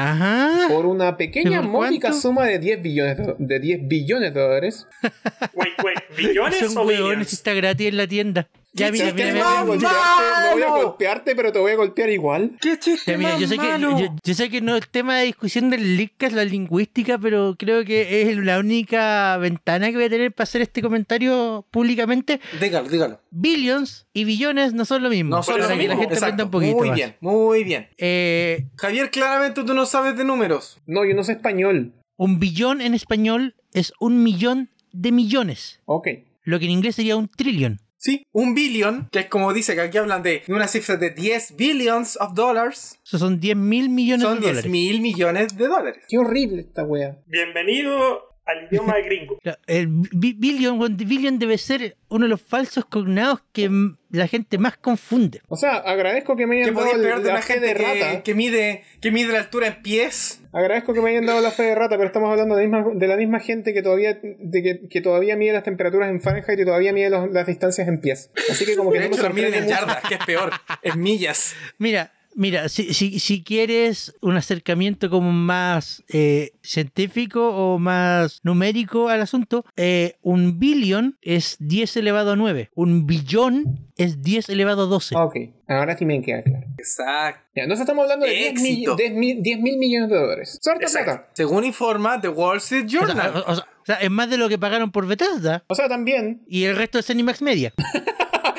Ya. por una pequeña ¿Por módica cuánto? suma de diez billones de, de diez billones de dólares. Wait, wait, ¿billones Son o huevones, billions? está gratis en la tienda. Ya, ¿Qué mira, chiste mira, No voy a mira, más mira. golpearte, no voy a malo! golpearte, pero te voy a golpear igual. ¡Qué chiste Ya, mira, más yo sé, que, malo! yo, yo sé que no es tema de discusión del Leadcast, la lingüística, pero creo que es la única ventana que voy a tener para hacer este comentario públicamente. Dígalo, dígalo. Billions y billones no son lo mismo. No son para lo que mismo. la gente Exacto. aprenda un poquito Muy más. bien, muy bien. Eh, Javier, claramente tú no sabes de números. No, yo no sé español. un billón en español es un millón de millones, Ok. lo que en inglés sería un trillón. Sí, un billion, que es como dice que aquí hablan de una cifra de diez billions of dollars, Eso son diez mil millones son de diez dólares. mil millones de dólares. Qué horrible esta wea. Bienvenido al idioma gringo. Claro, El bi- billion, bueno, billion debe ser uno de los falsos cognados que mm, la gente más confunde. O sea, agradezco que me Que hayan dado podía la, pegar de la una fe gente de rata. que, que mide que mide la altura en pies. Agradezco que me hayan dado la fe de rata, pero estamos hablando de, la misma, de la misma gente que todavía de que, que todavía mide las temperaturas en Fahrenheit y todavía mide los- las distancias en pies. Así que como que De no me hecho, lo miden sorprende en mucho. yardas, que es peor, en millas. Mira, mira, si, si, si quieres un acercamiento como más eh, científico o más numérico al asunto, eh, un billion es diez elevado a nueve. Un billón es diez elevado a doce. Ok, ahora sí me queda claro. Exacto. Ya, entonces estamos hablando de diez mil, Éxito. diez mil- diez mil millones de dólares. ¡Suelta Exacto. plata! Según informa The Wall Street O sea, Journal. o- o sea, o sea, es más de lo que pagaron por Bethesda O sea, también, y el resto de Zenimax Media.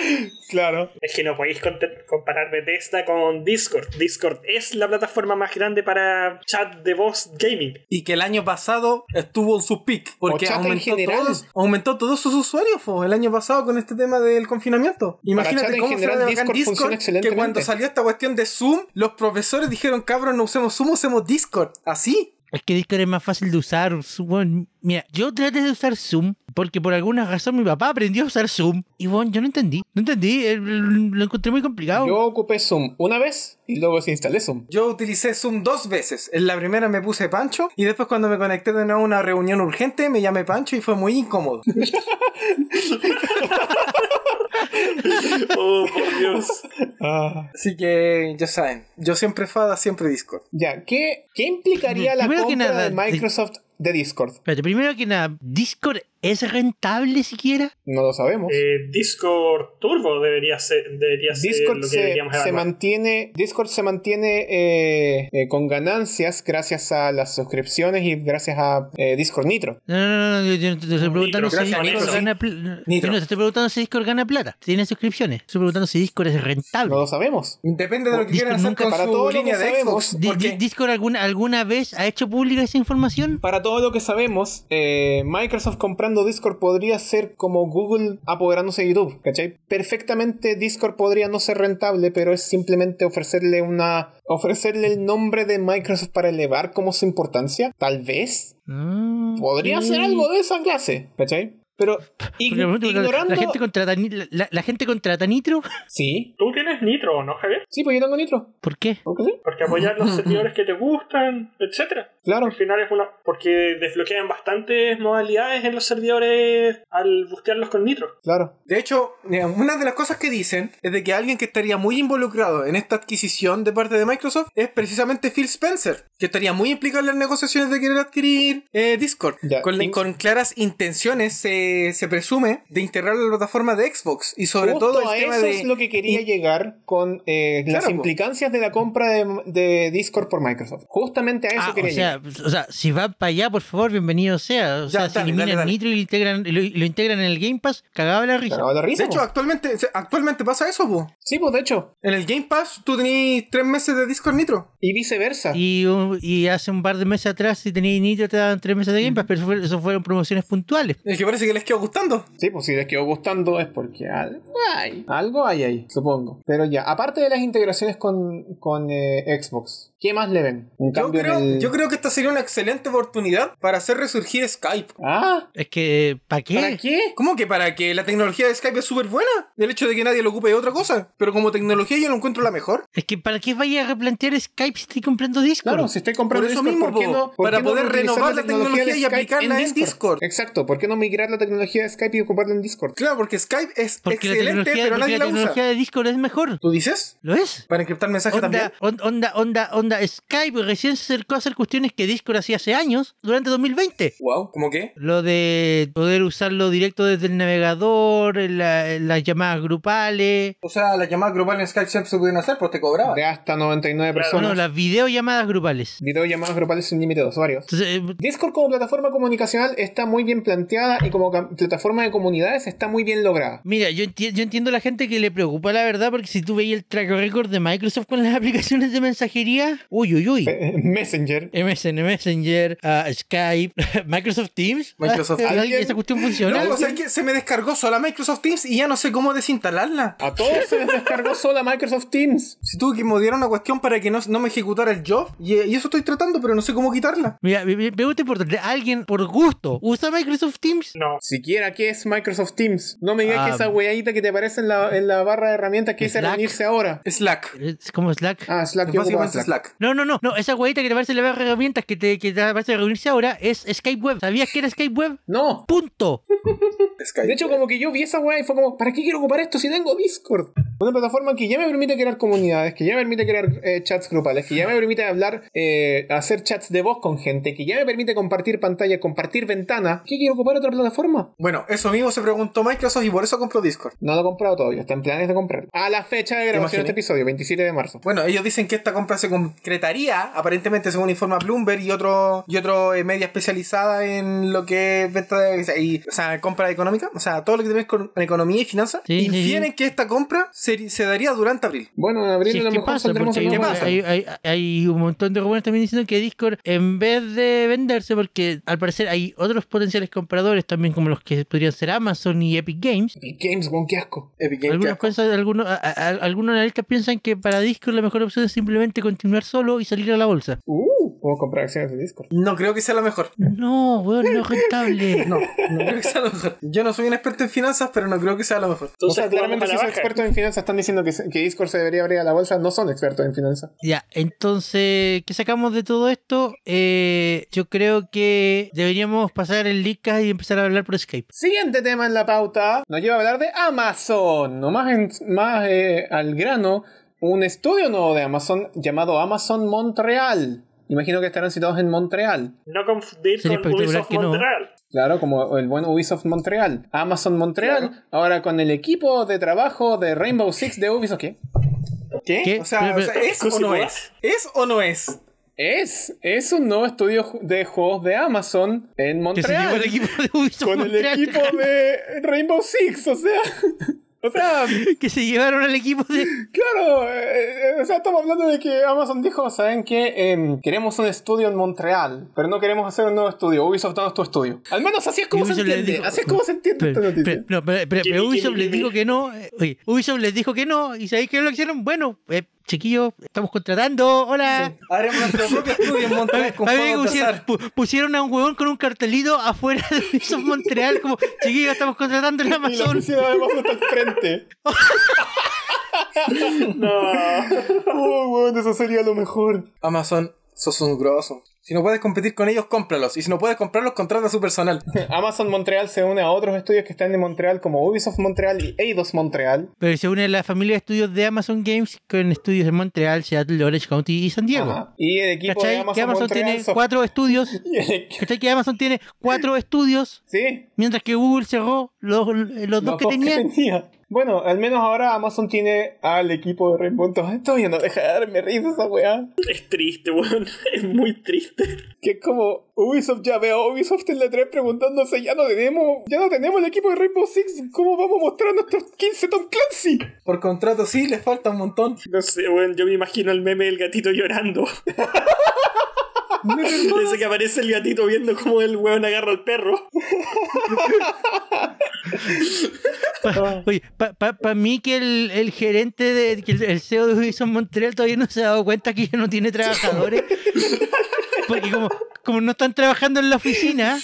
Claro. Es que no podéis comparar Bethesda con Discord. Discord es la plataforma más grande para chat de voz gaming. Y que el año pasado estuvo en su peak. Porque aumentó todos, aumentó todos sus usuarios po, el año pasado con este tema del confinamiento. Imagínate cómo fue de Discord, Discord que cuando salió esta cuestión de Zoom, los profesores dijeron, cabros, no usemos Zoom, usemos Discord. Así. Es que Discord es más fácil de usar. Bueno, mira, yo traté de usar Zoom porque por alguna razón mi papá aprendió a usar Zoom. Y bueno, yo no entendí. No entendí. Lo encontré muy complicado. Yo ocupé Zoom una vez y luego desinstalé Zoom. Yo utilicé Zoom dos veces. En la primera me puse Pancho y después cuando me conecté de nuevo a una reunión urgente me llamé Pancho y fue muy incómodo. Oh, por Dios. Ah. Así que ya saben, yo siempre Fada, siempre Discord. Ya, ¿qué, qué implicaría la Primero que compra nada, de Microsoft de Discord? Espérate, primero que nada, ¿Discord es rentable siquiera? No lo sabemos. Eh, Discord Turbo debería ser, debería ser Discord lo que se, deberíamos se evaluar. mantiene Discord se mantiene eh, eh, con ganancias gracias a las suscripciones y gracias a eh, Discord Nitro. No, no, no, no, yo no te estoy preguntando si gracias a Discord Nitro, gana plata. Nitro. No, te estoy preguntando si Discord gana plata. Tiene suscripciones. Estoy preguntando si Discord es rentable. No lo sabemos. Depende de lo que Discord quieran hacer nunca- con para su todo lo línea que de sabemos, Xbox. Di- porque di- ¿Discord alguna, alguna vez ha hecho pública esa información? Para todo lo que sabemos, eh, Microsoft comprando Discord podría ser como Google apoderándose de YouTube, ¿cachai? Perfectamente Discord podría no ser rentable, pero es simplemente ofrecerle una ofrecerle el nombre de Microsoft para elevar como su importancia, tal vez. Mm, Podría sí. ser algo de esa clase, ¿cachai? Pero ig- Porque, por ejemplo, la- ignorando... La gente contrata, ni- la, la- la gente contrata Nitro. Sí, ¿Tú tienes Nitro, no, Javier? sí, pues yo tengo Nitro. ¿Por qué? ¿Por qué sí? Porque apoyar los servidores que te gustan, etcétera. Claro. Al final es una... Porque desbloquean bastantes modalidades en los servidores al bustearlos con Nitro. Claro. de hecho, mira, una de las cosas que dicen es de que alguien que estaría muy involucrado en esta adquisición de parte de Microsoft es precisamente Phil Spencer, que estaría muy implicado en las negociaciones de querer adquirir eh, Discord. Ya, Con, y- con claras intenciones se, se presume de integrar la plataforma de Xbox y sobre Justo todo a el tema eso de... es lo que quería y- llegar con eh, las Claro, po. implicancias de la compra de, de Discord por Microsoft. Justamente a eso Ah, o quería sea, llegar. o sea, si van para allá, por favor, bienvenido sea. O Ya, sea, si dale, eliminan dale, dale. Nitro y lo integran, y lo, y lo integran en el Game Pass, cagaba la risa. Cagado de risa, De hecho, po. actualmente, actualmente pasa eso, po. Sí, pues de hecho. En el Game Pass tú tenías tres meses de Discord Nitro. Y viceversa. Y, un- y hace un par de meses atrás, si tenías Nitro, te daban tres meses de Game Pass, pero eso, fue- eso fueron promociones puntuales. Es que parece que les quedó gustando. Sí, pues si les quedó gustando es porque algo hay. Algo hay ahí, supongo. Pero ya, aparte de las integraciones con, con eh, Xbox, ¿qué más le ven? Un Yo cambio creo, en el... yo creo que esta sería una excelente oportunidad para hacer resurgir Skype. Ah, Es que, ¿para qué? ¿para qué? ¿Cómo que para que la tecnología de Skype es súper buena? El hecho de que nadie lo ocupe es otra cosa. Pero como tecnología yo no encuentro la mejor. Es que, ¿para qué vaya a replantear Skype si estoy comprando Discord? Claro, si estoy comprando Por eso Discord, mismo, ¿por qué po, no? ¿por para qué no poder reutilizar renovar la tecnología de y Skype aplicarla en Discord? Exacto, ¿por qué no migrar la tecnología de Skype y ocuparla en Discord? Claro, porque Skype es Porque la excelente, tecnología, pero porque nadie la la usa. tecnología de Discord es mejor. ¿Tú dices? ¿Lo es? ¿Para encriptar mensajes también? Onda, on- onda, onda, onda, Skype recién se acercó a hacer cuestiones que Discord hacía hace años, durante dos mil veinte. Wow, ¿cómo qué? Lo de poder usarlo directo desde el navegador, en la- en las llamadas grupales, O sea, las llamadas grupales en Skype siempre se pudieron hacer, pues te cobraban. De hasta noventa y nueve Claro, personas. bueno, las videollamadas grupales. Videollamadas grupales sin límite de usuarios. Entonces, eh, Discord como plataforma comunicacional está muy bien planteada y como cam- plataforma de comunidades está muy bien lograda. mira, yo, enti- yo entiendo a la gente que le preocupa la verdad, porque si tú veías el track record de Microsoft con las aplicaciones de mensajería, uy, uy, uy. Eh, Messenger. M S N Messenger, ah, Skype, Microsoft Teams. Microsoft Ah, Teams. ¿esa cuestión funciona? No, o sea, que se me descargó sola Microsoft Teams y ya no sé cómo desinstalarla. A todos se les descargó sola Microsoft Teams. Si tuve que modificar una cuestión para que no, no me ejecutara el job, y, y eso estoy tratando, pero no sé cómo quitarla. Mira, me- me pregunta importante, ¿alguien por gusto usa Microsoft Teams? No. Siquiera, ¿qué es Microsoft Teams? No me digas Ah, que esa weadita que te aparece en la, en la barra de herramientas que dice Slack. reunirse ahora. Slack. Es como Slack. Ah, Slack, yo ocupo Básicamente Slack. Slack. No, no, no, no, esa huevita que te aparece en la barra de herramientas que te, que te aparece reunirse ahora es Skype Web. ¿Sabías que era Skype Web? No. Punto. Skype. De hecho, como que yo vi esa weá y fue como, ¿para qué quiero ocupar esto si tengo Discord? Una plataforma que ya me permite crear comunidades, que ya me permite crear eh, chats grupales, que ya me permite hablar, eh, hacer chats de voz con gente, que ya me permite compartir pantalla, compartir ventana. ¿Qué quiero ocupar otra plataforma? Bueno, eso mismo se preguntó Microsoft y por eso compró Discord. No lo he comprado todavía, está en planes de comprar. A la fecha de grabación de este episodio, veintisiete de marzo. Bueno, ellos dicen que esta compra se concretaría, aparentemente según informa Bloomberg y otro y otro eh, media especializada en lo que es venta de, y, o sea, compra de económica, o sea, todo lo que tiene con economía y finanzas, Sí, infieren sí, sí. que esta compra se, se daría durante abril. Bueno, en abril Sí, a lo ¿qué mejor pasa? saldremos Porque en hay, una pasa? hay, hay, hay un montón de rumores también diciendo que Discord, en vez de venderse, porque al parecer hay otros potenciales compradores también, como los que podrían ser Amazon y Epic Games. Epic Games, con qué asco. Epic Games, Algunas qué asco. cosas, algunos, a- a- algunos analistas piensan que para Discord la mejor opción es simplemente continuar solo y salir a la bolsa. Uh, puedo comprar acciones de Discord. No creo que sea lo mejor. No, weón, no es rentable. No, no creo que sea lo mejor. Yo no soy un experto en finanzas, pero no creo que sea lo mejor. O Entonces, sea, claramente vamos a si la son baja. expertos en finanzas están diciendo que, se- que Discord se debería abrir a la bolsa, no son expertos en finanzas. Ya, entonces, ¿qué sacamos de todo esto? Eh, yo creo que deberíamos pasar el link y empezar a hablar por Skype. Siguiente tema en la pauta nos lleva a hablar de Amazon. No más, en- más eh, al grano, un estudio nuevo de Amazon llamado Amazon Montreal. Imagino que estarán situados en Montreal. No confundir Sería con espectacular Ubisoft que no. Montreal. Claro, como el buen Ubisoft Montreal. Amazon Montreal, Claro. ahora con el equipo de trabajo de Rainbow Six de Ubisoft. ¿Qué? ¿Qué? ¿Qué? O sea, Pero- o sea, ¿es o no es? ¿Es o no es? Es, es un nuevo estudio ju- de juegos de Amazon en Que se llevó Montreal. el equipo de Ubisoft Con el Montreal. equipo de Rainbow Six, o sea. O sea, Que se llevaron al equipo de... claro, eh, eh, o sea, estamos hablando de que Amazon dijo, ¿saben qué? Em, queremos un estudio en Montreal, pero no queremos hacer un nuevo estudio. Ubisoft no es tu estudio. Al menos así es como se Ubisoft les entiende. dijo- Así es como se entiende esta Pero, noticia. pero- no, pero- pero- pero Gimme, Ubisoft gimme, les gimme. dijo que no. eh, Oye, Ubisoft les dijo que no. ¿Y sabéis qué lo hicieron? Bueno, eh, chiquillos, estamos contratando. Hola. Haremos nuestro propio estudio en Montreal con A ver, juegos de pusieron, azar. pu- pusieron a un huevón con un cartelito afuera de Ubisoft Montreal, como chiquillos, estamos contratando en Y la Amazon. oficina de Amazon está al frente. No. Oh, bueno, eso sería lo mejor. Amazon, sos un grosso. Si no puedes competir con ellos, cómpralos. Y si no puedes comprarlos, contrata a su personal. Amazon Montreal se une a otros estudios que están en Montreal como Ubisoft Montreal y Eidos Montreal. Pero se une la familia de estudios de Amazon Games con estudios en Montreal, Seattle, Orange County y San Diego. Ajá. Y el equipo de ¿Cachai? Amazon, Que Amazon Montreal tiene son- cuatro estudios. Y el equ- ¿Cachai? Que Amazon tiene cuatro estudios, Sí, mientras que Google cerró los, los dos los que dos tenía. tenía. Bueno, al menos ahora Amazon tiene al equipo de Rainbow. Todavía no deja de darme risa esa weá. Es triste, weón. Es muy triste. Que es como Ubisoft, ya veo a Ubisoft en la tres preguntándose, ya no tenemos, ya no tenemos el equipo de Rainbow Six, ¿cómo vamos a mostrar nuestros quince Tom Clancy? Por contrato sí, les falta un montón. No sé, weón. Yo me imagino el meme del gatito llorando. Desde que aparece el gatito viendo cómo el weón agarra al perro. Pa- oye, para pa, pa mí que el, el gerente, de, que el, el C E O de Ubisoft Montreal todavía no se ha dado cuenta que ya no tiene trabajadores. Porque como, como no están trabajando en la oficina,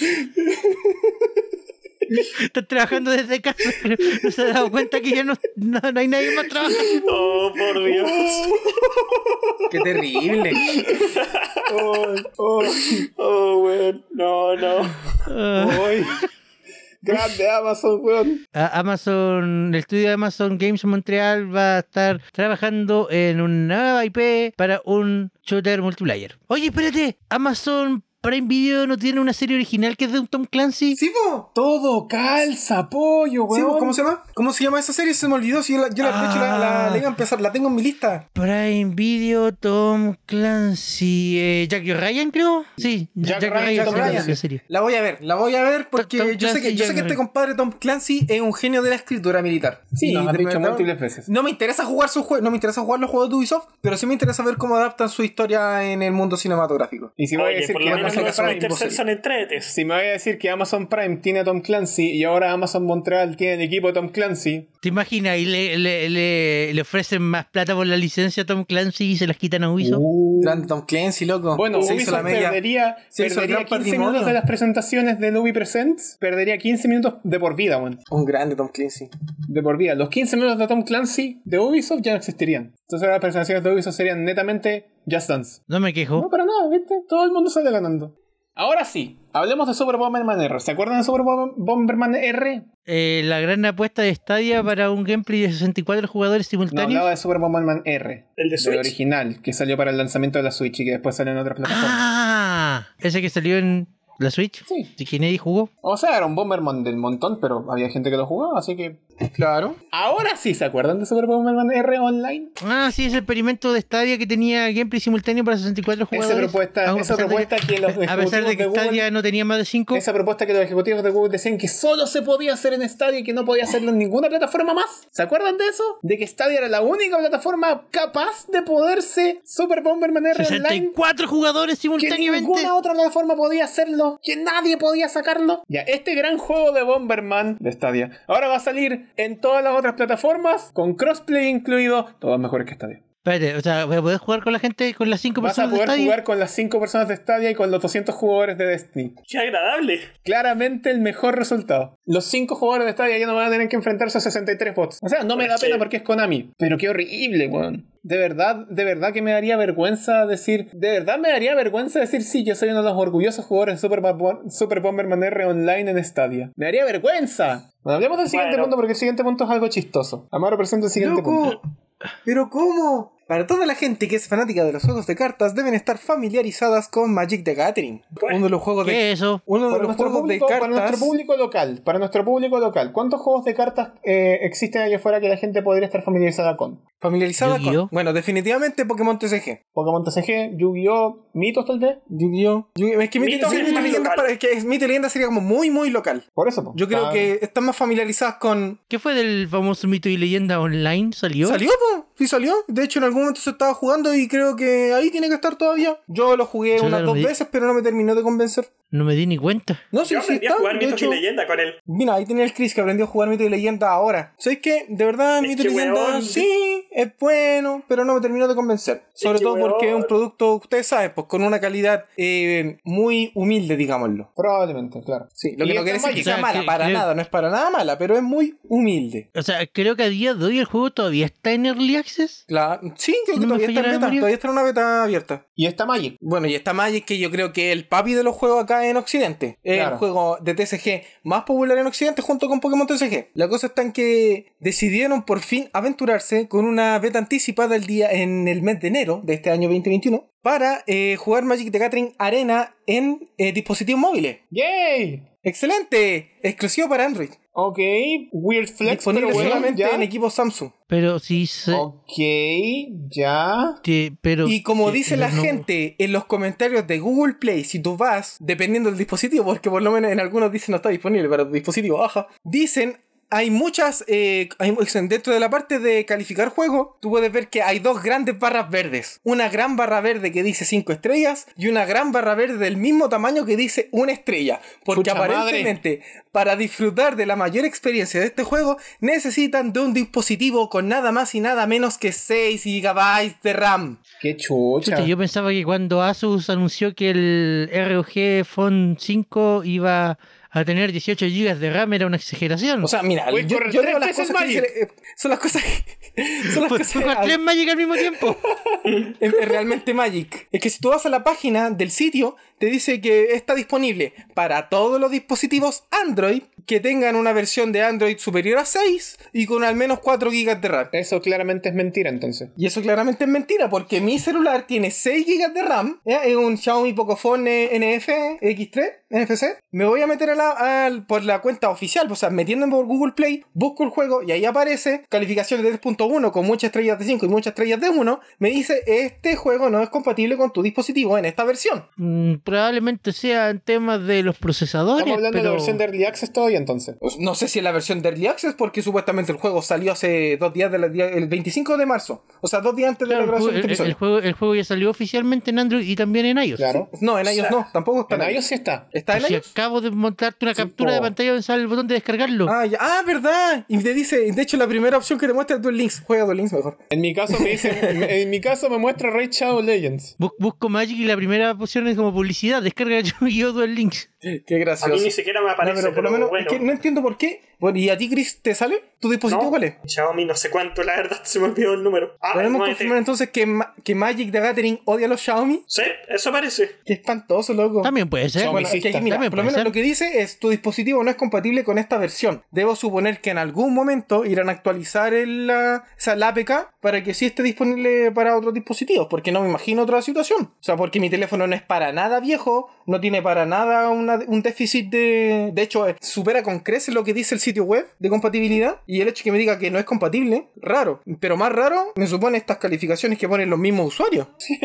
están trabajando desde casa, pero no se ha dado cuenta que ya no, no, no hay nadie más trabajando. Oh, por Dios. Qué terrible. Oh, oh, Oh, weón. No, no. Ah. oh. Grande Amazon, weón. A- Amazon, el estudio de Amazon Games Montreal va a estar trabajando en una nueva I P para un shooter multiplayer. Oye, espérate, Amazon Prime Video no tiene una serie original que es de un Tom Clancy. Sí, po. Todo calza, pollo, Sí, weón. po. ¿Cómo se llama? ¿Cómo se llama esa serie? Se me olvidó. Si yo la, yo la, de hecho, la, la, la iba a empezar. La tengo en mi lista. Prime Video, Tom Clancy, eh, Jackie Ryan, creo. Sí, Jack Jack Ryan, Ryan, Jack se llama Ryan. la serie. La voy a ver. La voy a ver porque Tom yo sé Clancy que, y yo sé Jack que este Ryan. compadre Tom Clancy es un genio de la escritura militar. Sí, Y nos has de dicho verdad, múltiples veces. No me interesa jugar sus juegos, no me interesa jugar los juegos de Ubisoft, pero sí me interesa ver cómo adaptan su historia en el mundo cinematográfico. Y si me voy a Oye, decir por que lo menos Amazon los Splinter Prime, Cell son entretes. si me voy a decir que Amazon Prime tiene a Tom Clancy y ahora Amazon Montreal tiene el equipo de Tom Clancy, ¿Te imaginas? Y le, le, le, le ofrecen más plata por la licencia a Tom Clancy y se las quitan a Ubisoft. Grande Tom Clancy, loco. bueno, se hizo la Ubisoft media. perdería, se hizo el perdería gran quince patrimonio. minutos de las presentaciones de Ubi Presents, perdería quince minutos de por vida, weón. Un grande Tom Clancy. De por vida. Los quince minutos de Tom Clancy de Ubisoft ya no existirían. Entonces ahora las presentaciones de Ubisoft serían netamente Just Dance. No me No, quejo. para nada, ¿viste? Todo el mundo sale ganando. Ahora sí, hablemos de Super Bomberman R. ¿Se acuerdan de Super Bom- Bomberman R? Eh, la gran apuesta de Stadia para un gameplay de sesenta y cuatro jugadores No, simultáneos. hablaba de Super Bomberman R. El de Switch. original, que salió para el lanzamiento de la Switch y que después salió en otras plataformas. Ah, ese que salió en la Switch. Sí. ¿Y quién nadie jugó? O sea, era un Bomberman del montón, pero había gente que lo jugaba, así que Claro. Ahora sí, ¿se acuerdan de Super Bomberman R Online? Ah, sí, ese experimento de Stadia que tenía gameplay simultáneo para sesenta y cuatro jugadores. Esa propuesta, a, esa pesar propuesta de, que los a pesar de que de Stadia Google, no tenía más de cinco. Esa propuesta que los ejecutivos de Google decían que solo se podía hacer en Stadia y que no podía hacerlo en ninguna plataforma más. ¿Se acuerdan de eso? De que Stadia era la única plataforma capaz de poderse Super Bomberman R Online. sesenta y cuatro jugadores Que simultáneamente. ninguna otra plataforma podía hacerlo, que nadie podía sacarlo. Ya, este gran juego de Bomberman de Stadia ahora va a salir en todas las otras plataformas, con crossplay incluido, todas mejores que Stadia. Espérate, o sea, ¿voy a poder jugar con la gente, con las cinco Vas a personas de poder Stadia? jugar con las cinco personas de Stadia y con los doscientos jugadores de Destiny. ¡Qué agradable! Claramente el mejor resultado. Los cinco jugadores de Stadia ya no van a tener que enfrentarse a sesenta y tres bots. O sea, no me da pena porque es Konami. Pero qué horrible, weón. De verdad, de verdad que me daría vergüenza decir... De verdad me daría vergüenza decir sí, yo soy uno de los orgullosos jugadores de Super, Super Bomberman R Online en Stadia. Me daría vergüenza. Bueno, hablemos del siguiente Bueno. punto porque el siguiente punto es algo chistoso. Amaro presenta el siguiente punto. ¡Loco! ¿Pero cómo? Para toda la gente que es fanática de los juegos de cartas, deben estar familiarizadas con Magic the Gathering. Bueno, Uno de los juegos ¿Qué de... es eso? Uno de Para los nuestro, juegos público, de para nuestro cartas... público local, para nuestro público local, ¿cuántos juegos de cartas eh, existen allá afuera que la gente podría estar familiarizada con? Familiarizada Yu-Gi-Oh. con... Bueno, definitivamente Pokémon T C G. Pokémon T C G, Yu-Gi-Oh, Mitos tal vez. Yu-Gi-Oh. Yu-Gi-Oh. Es que Mito Mitos sí, es Mito y muy Leyenda local. para- es que es- Mito y Leyenda sería como muy, muy local. Por eso, po. Yo creo Ah, que están más familiarizadas con... ¿Qué fue del famoso Mito y Leyenda Online? ¿Salió? ¿Salió, po? Sí salió. De hecho, en algún momento se estaba jugando y creo que ahí tiene que estar todavía. Yo lo jugué Yo unas no dos me di- veces, pero no me terminó de convencer. No me di ni cuenta. No, sí, yo sí aprendí está. a jugar De mitos hecho, y leyenda con él. mira, ahí tiene el Chris que aprendió a jugar Mito y Leyenda ahora. ¿Sabes qué? De verdad, Es Mito y que, Leyenda weón, sí, es bueno, pero no me terminó de convencer. Sobre que, todo porque es weón. un producto, ustedes saben, pues con una calidad eh, muy humilde, digámoslo. Probablemente, claro. Sí, lo Y que no está quiere decir que Magic. sea O sea, mala, que- para que- nada, no es para nada mala, pero es muy humilde. O sea, creo que a día de hoy el juego todavía está en Early Access. La... Sí, creo Si que no me todavía está falla en la beta, memoria. todavía está en una beta abierta. Y está Magic. Bueno, y está Magic, que yo creo que es el papi de los juegos acá en Occidente. Es Claro. el juego de T C G más popular en Occidente junto con Pokémon T C G. La cosa está en que decidieron por fin aventurarse con una beta anticipada el día en el mes de enero de este año veinte veintiuno para eh, jugar Magic the Gathering Arena en eh, dispositivos móviles. ¡Yay! ¡Excelente! Exclusivo para Android. Ok, Weird Flex, Disponible pero bueno, solamente ya. en equipos Samsung. Pero sí se... Ok, ya. que- pero, Y como que- dice la no- gente en los comentarios de Google Play, si tú vas, dependiendo del dispositivo, porque por lo menos en algunos dicen no está disponible para tu dispositivo, ajá, dicen, hay muchas, eh, hay- dentro de la parte de calificar juegos, tú puedes ver que hay dos grandes barras verdes. Una gran barra verde que dice cinco estrellas y una gran barra verde del mismo tamaño que dice una estrella. Porque Pucha madre. aparentemente, para disfrutar de la mayor experiencia de este juego, necesitan de un dispositivo con nada más y nada menos que seis gigabytes de RAM. Qué chucha. Chuta, yo pensaba que cuando Asus anunció que el R O G Phone cinco iba a tener dieciocho gigas de RAM era una exageración. O sea, mira, Voy a yo, correr yo tres leo las veces cosas que Magic. dice- eh, son las cosas que, son las pues cosas jugar tres Magic al mismo tiempo. es, es realmente Magic. Es que si tú vas a la página del sitio, te dice que está disponible para todos los dispositivos Android que tengan una versión de Android superior a seis y con al menos cuatro gigas de RAM. Eso claramente es mentira, entonces. Y eso claramente es mentira, porque mi celular tiene seis gigas de RAM, ¿ya? Es un Xiaomi Pocophone N F X tres, N F C. Me voy a meter a la, al- por la cuenta oficial, o sea, metiéndome por Google Play, busco el juego y ahí aparece calificaciones de tres punto uno con muchas estrellas de cinco y muchas estrellas de uno. Me dice, este juego no es compatible con tu dispositivo en esta versión. Mm, probablemente sean temas de los procesadores, Estamos hablando de pero... la versión de Early Access todavía, entonces. Pues no sé si es la versión de Early Access, porque supuestamente el juego salió hace dos días, de la- día- el veinticinco de marzo. O sea, dos días antes de Claro, la el, grabación juego, de este el- el episodio. juego, el juego ya salió oficialmente en Android y también en iOS. Claro. No, en O iOS sea, no, tampoco está En iOS sí está. ¿Está en Si iOS? acabo de montarte una captura po. de pantalla donde sale el botón de descargarlo. Ah, ya. Ah, verdad. Y te dice, de hecho, la primera opción que te muestra es Duel Links. Juega Duel Links mejor. En mi caso me dice, en mi caso me muestra Raid Shadow Legends. Bu- Busco Magic y la primera opción es como publicidad. Descarga Yu-Gi-Oh! Duel Links. Qué A gracioso. mí ni siquiera me No, aparece, pero por lo pero menos, bueno. es que no entiendo por qué. Bueno, ¿y a ti, Chris, te sale? ¿Tu dispositivo No, cuál es? Xiaomi no sé cuánto, la verdad, se me olvidó el número. Ah, ¿Podemos nueve confirmar T. entonces que, Ma- que Magic the Gathering odia a los Xiaomi? Sí, eso parece. Qué espantoso, loco. También puede ser. Xiaomi Bueno, es que aquí, mira, También por lo puede menos ser. lo que dice es tu dispositivo no es compatible con esta versión. Debo suponer que en algún momento irán a actualizar el, la, o sea, la A P K para que sí esté disponible para otros dispositivos, porque no me imagino otra situación. O sea, porque mi teléfono no es para nada viejo viejo, no tiene para nada una, un déficit de... De hecho, supera con creces lo que dice el sitio web de compatibilidad, y el hecho que me diga que no es compatible, raro. Pero más raro me supone estas calificaciones que ponen los mismos usuarios.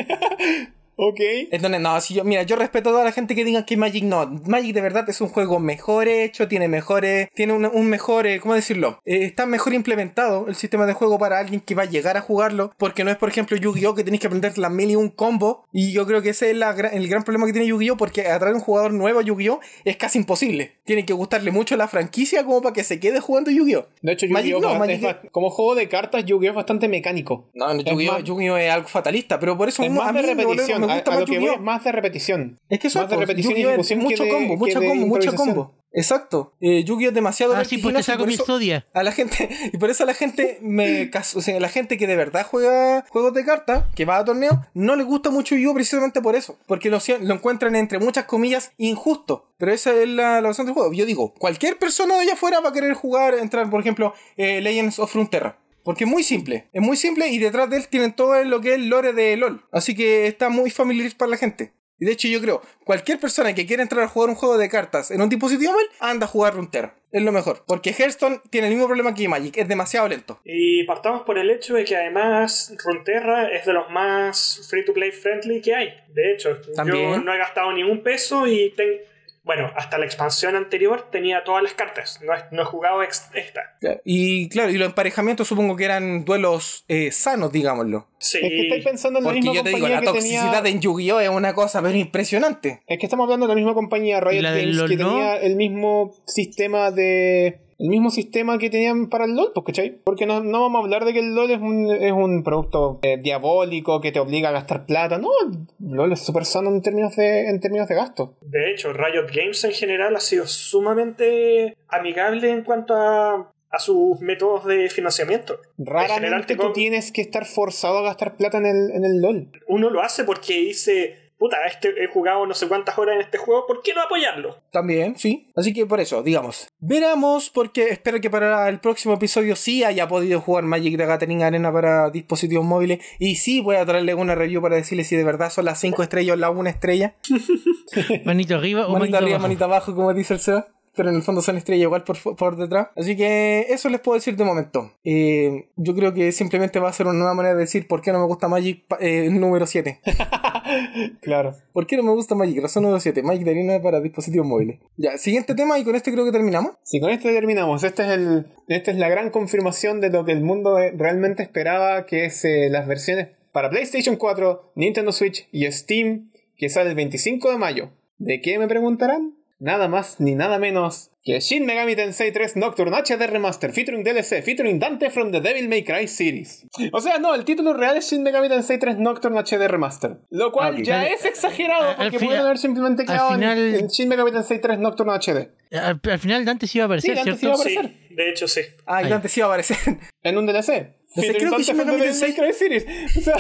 Ok. Entonces, no, si yo, mira, yo respeto a toda la gente que diga que Magic no. Magic de verdad es un juego mejor hecho, tiene mejores, tiene un, un mejor, eh, ¿cómo decirlo? Eh, está mejor implementado el sistema de juego para alguien que va a llegar a jugarlo, porque no es, por ejemplo, Yu-Gi-Oh! Que tenéis que aprender las mil y un combo, y yo creo que ese es la, el gran problema que tiene Yu-Gi-Oh! Porque atraer un jugador nuevo a Yu-Gi-Oh! Es casi imposible. Tiene que gustarle mucho la franquicia como para que se quede jugando Yu-Gi-Oh! De hecho, Yu-Gi-Oh! no, es, Magic es, como juego de cartas, Yu-Gi-Oh! Es bastante mecánico. No, no Yu-Gi-Oh! Yu-Gi-Oh! Es algo fatalista, pero por eso es uno, más a mí de me, repetición. me gusta a, a más lo que voy Yu-Gi-Oh! es más de repetición. Es que eso más de repetición y Yu-Gi-Oh! ejecución mucho que de, combo, mucho que combo, mucho improvisación. combo. Exacto. Eh, Yu-Gi-Oh! Es demasiado Ah, sí, pues te vertiginoso y saco por mi eso Exodia. a la gente, y por eso a la gente me caso, o sea, la gente que de verdad juega juegos de cartas, que va a torneos, no le gusta mucho Yu-Gi-Oh! Precisamente por eso, porque lo, lo encuentran entre muchas comillas injusto. Pero esa es la, la razón del juego. Yo digo, cualquier persona de allá afuera va a querer jugar, entrar, por ejemplo, eh, Legends of Runeterra. Porque es muy simple, es muy simple y detrás de él tienen todo lo que es el lore de LoL. Así que está muy familiar para la gente. Y de hecho yo creo, cualquier persona que quiera entrar a jugar un juego de cartas en un dispositivo móvil, anda a jugar Runeterra. Es lo mejor. Porque Hearthstone tiene el mismo problema que Magic, es demasiado lento. Y partamos por el hecho de que además Runeterra es de los más free to play friendly que hay. De hecho, ¿También? Yo no he gastado ni un peso y tengo... Bueno, hasta la expansión anterior tenía todas las cartas. No he, no he jugado ex esta. Y claro, y los emparejamientos supongo que eran duelos eh, sanos, digámoslo. Sí. Es que estáis pensando en la Porque misma yo te digo, compañía la que toxicidad tenía... en Yu-Gi-Oh! Es una cosa pero impresionante. Es que estamos hablando de la misma compañía, Riot ¿La del Games, LoL que no? tenía el mismo sistema de... El mismo sistema que tenían para el LoL, pues, ¿cachai? Porque no, no vamos a hablar de que el LoL es un, es un producto eh, diabólico que te obliga a gastar plata. No, el LoL es súper sano en términos de, en términos de gasto. De hecho, Riot Games en general ha sido sumamente amigable en cuanto a, a sus métodos de financiamiento. Raramente te tú con- tienes que estar forzado a gastar plata en el, en el LoL. Uno lo hace porque dice... Puta, este, he jugado no sé cuántas horas en este juego, ¿por qué no apoyarlo? También, sí. Así que por eso, digamos. Veramos, porque espero que para el próximo episodio sí haya podido jugar Magic the Gathering Arena para dispositivos móviles. Y sí voy a traerle una review para decirle si de verdad son las cinco estrellas o la una estrella. Manito arriba o Manita manito arriba, abajo. manita abajo, como dice el Seba. Pero en el fondo son estrellas igual por, por detrás. Así que eso les puedo decir de momento. Eh, yo creo que simplemente va a ser una nueva manera de decir por qué no me gusta Magic eh, número siete. Claro. ¿Por qué no me gusta Magic? Razón número siete. Magic de arena para dispositivos móviles. Ya, siguiente tema y con este creo que terminamos. Si con esto terminamos, este es el, esta es la gran confirmación de lo que el mundo eh, realmente esperaba, que es eh, las versiones para PlayStation cuatro, Nintendo Switch y Steam, que sale el veinticinco de mayo. ¿De qué me preguntarán? Nada más ni nada menos que Shin Megami Tensei tres Nocturne H D Remaster featuring D L C featuring Dante from the Devil May Cry series. O sea, no, el título real es Shin Megami Tensei tres Nocturne H D Remaster, lo cual Ok. ya Al- es exagerado al porque fin- pueden haber simplemente al quedado en- final- en Shin Megami Tensei tres Nocturne H D. Al, al final Dante sí iba a Sí, aparecer, Dante sí ¿cierto? iba a Sí, aparecer de hecho sí. Ah, y Ahí. antes sí iba a aparecer. en un D L C. No sé, creo que Featuring Shin Dante from Megami the Devil May Cry series. O sea,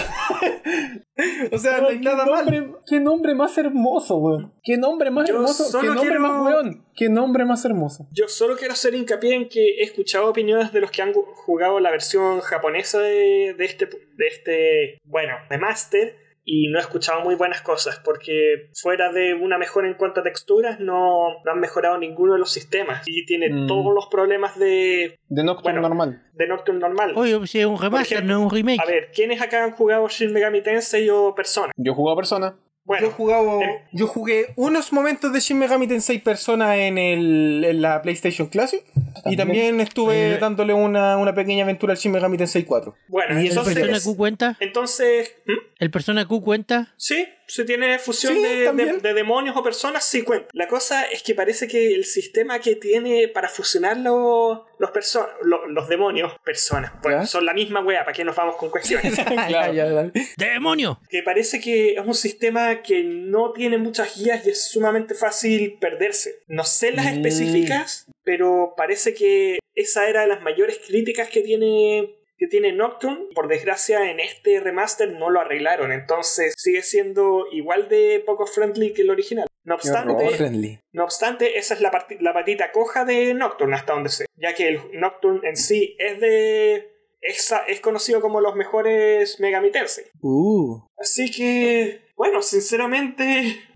O sea, no hay ¿qué, nada nombre, mal. qué nombre más hermoso, weón. Qué nombre más Yo hermoso. solo Qué nombre quiero- más weón. Qué nombre más hermoso. Yo solo quiero hacer hincapié en que he escuchado opiniones de los que han gu- jugado la versión japonesa de, de este, de este, bueno, remaster, y no he escuchado muy buenas cosas, porque fuera de una mejora en cuanto a texturas, no, no han mejorado ninguno de los sistemas, y tiene Mm. todos los problemas de, De Nocturne Bueno. normal. de Nocturne normal. Oye, si es un remaster, ejemplo, no es un remake. A ver, ¿quiénes acá han jugado Shin Megami Tensei o Persona? Yo juego a Persona. Bueno, Yo, jugado, eh. yo jugué unos momentos de Shin Megami Tensei Persona en, el, en la PlayStation Classic. Y también estuve Eh. dándole una, una pequeña aventura al Shin Megami Tensei cuatro. bueno, ¿Y el Persona entonces... Q cuenta? Entonces, ¿hmm? ¿El Persona Q cuenta? Sí, si tiene fusión Sí, de, de, también. de demonios o personas, sí cuenta. La cosa es que parece que el sistema que tiene para fusionar los, los, perso- lo- los demonios, personas, pues ¿Ya? son la misma wea, ¿para qué nos vamos con cuestiones? Ya, ya, dale. ¡Demonio! Que parece que es un sistema que no tiene muchas guías y es sumamente fácil perderse. No sé las Mm. específicas, pero parece que esa era de las mayores críticas que tiene... que tiene Nocturne. Por desgracia en este remaster no lo arreglaron, entonces sigue siendo igual de poco friendly que el original. No Oh, obstante, friendly. no obstante esa es la, parti- la patita coja de Nocturne hasta donde sé, ya que el Nocturne en sí es de... es, es conocido como los mejores Megami Tensei. Uh. Así que, bueno, sinceramente,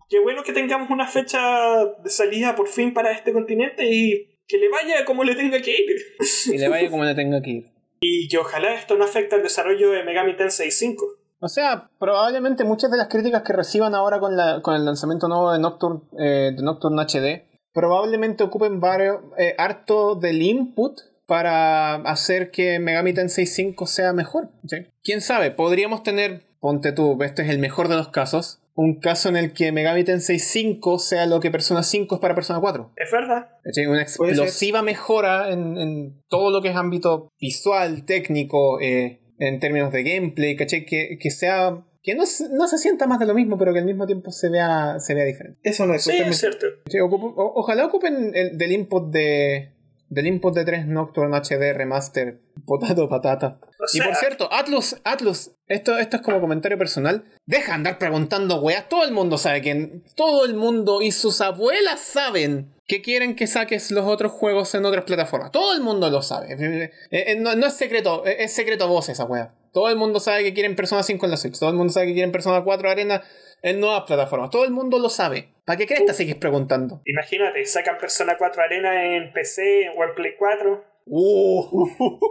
qué bueno que tengamos una fecha de salida por fin para este continente y que le vaya como le tenga que ir. Y le vaya como le tenga que ir. Y que ojalá esto no afecte al desarrollo de Megami Tensei cinco. O sea, probablemente muchas de las críticas que reciban ahora con, la, con el lanzamiento nuevo de Nocturne, eh, de Nocturne H D, probablemente ocupen varios, eh, harto del input para hacer que Megami Tensei cinco sea mejor. ¿Sí? ¿Quién sabe? Podríamos tener, ponte tú, este es el mejor de los casos, un caso en el que Megami Tensei cinco sea lo que Persona cinco es para Persona cuatro. Es verdad. ¿Sí? Una explosiva mejora en, en todo lo que es ámbito visual, técnico, eh, en términos de gameplay, ¿cachai? Que, que sea... Que no, no se sienta más de lo mismo, pero que al mismo tiempo se vea, se vea diferente. Eso no es. Sí, es cierto. Sí, ocupo, o, ojalá ocupen el, del input de... Del input de tres Nocturne H D Remaster. Potato patata. O sea, y por cierto, Atlus, Atlus, esto, esto es como comentario personal. Deja de andar preguntando weas. Todo el mundo sabe que... Todo el mundo y sus abuelas saben que quieren que saques los otros juegos en otras plataformas. Todo el mundo lo sabe. Eh, eh, no, no es secreto, es secreto a voces esa wea. Todo el mundo sabe que quieren Persona cinco en la Switch. Todo el mundo sabe que quieren Persona cuatro Arena en nuevas plataformas. Todo el mundo lo sabe. ¿Para qué crees que sigues preguntando? Imagínate, sacan Persona cuatro Arena en P C o en Play cuatro. Uh,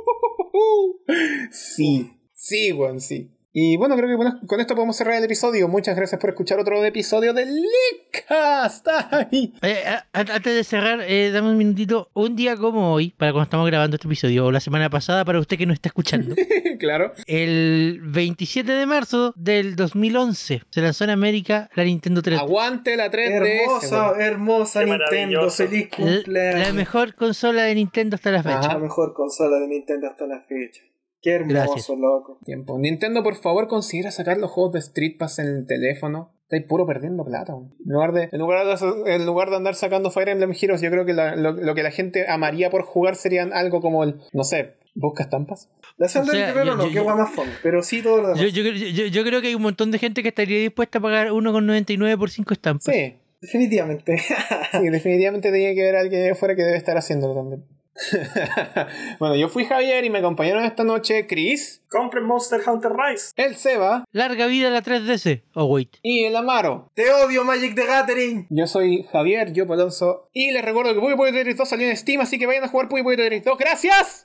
sí, sí, weón, sí. Y bueno, creo que bueno, con esto podemos cerrar el episodio. Muchas gracias por escuchar otro episodio del Leakcast. Ay. Eh, a- antes de cerrar, eh, dame un minutito. Un día como hoy, para cuando estamos grabando este episodio, o la semana pasada, para usted que no está escuchando, Claro. el veintisiete de marzo del dos mil once se lanzó en América la Nintendo tres D. Aguante la tres D S. Hermosa, weón. hermosa Qué Nintendo. maravilloso. Feliz La, cumpleaños. la mejor consola de Nintendo hasta la fecha. Ajá. La mejor consola de Nintendo hasta la fecha. Qué hermoso, Gracias. loco. Tiempo. Nintendo, por favor, considera sacar los juegos de Street Pass en el teléfono. Estáis puro perdiendo plata. weón. En lugar de, en lugar de, en lugar de andar sacando Fire Emblem Heroes, yo creo que la- lo, lo que la gente amaría por jugar serían algo como el, no sé, busca estampas. La Zelda O sea, del Guerrero yo- no, yo- qué yo- guay más fome. Pero sí todo lo demás. Yo, yo, yo, yo creo que hay un montón de gente que estaría dispuesta a pagar uno con noventa y nueve por cinco estampas. Sí, Definitivamente. sí, definitivamente tenía que ver a alguien allá afuera que debe estar haciéndolo también. Bueno, yo fui Javier y me acompañaron esta noche Chris, Compren Monster Hunter Rise. el Seba Larga vida a la tres D S. Oh, wait. y el Amaro. Te odio, Magic the Gathering. Yo soy Javier, yo Alonso, y les recuerdo que Puyo Puyo Tetris dos salió en Steam, así que vayan a jugar Puyo Puyo Tetris dos. ¡Gracias!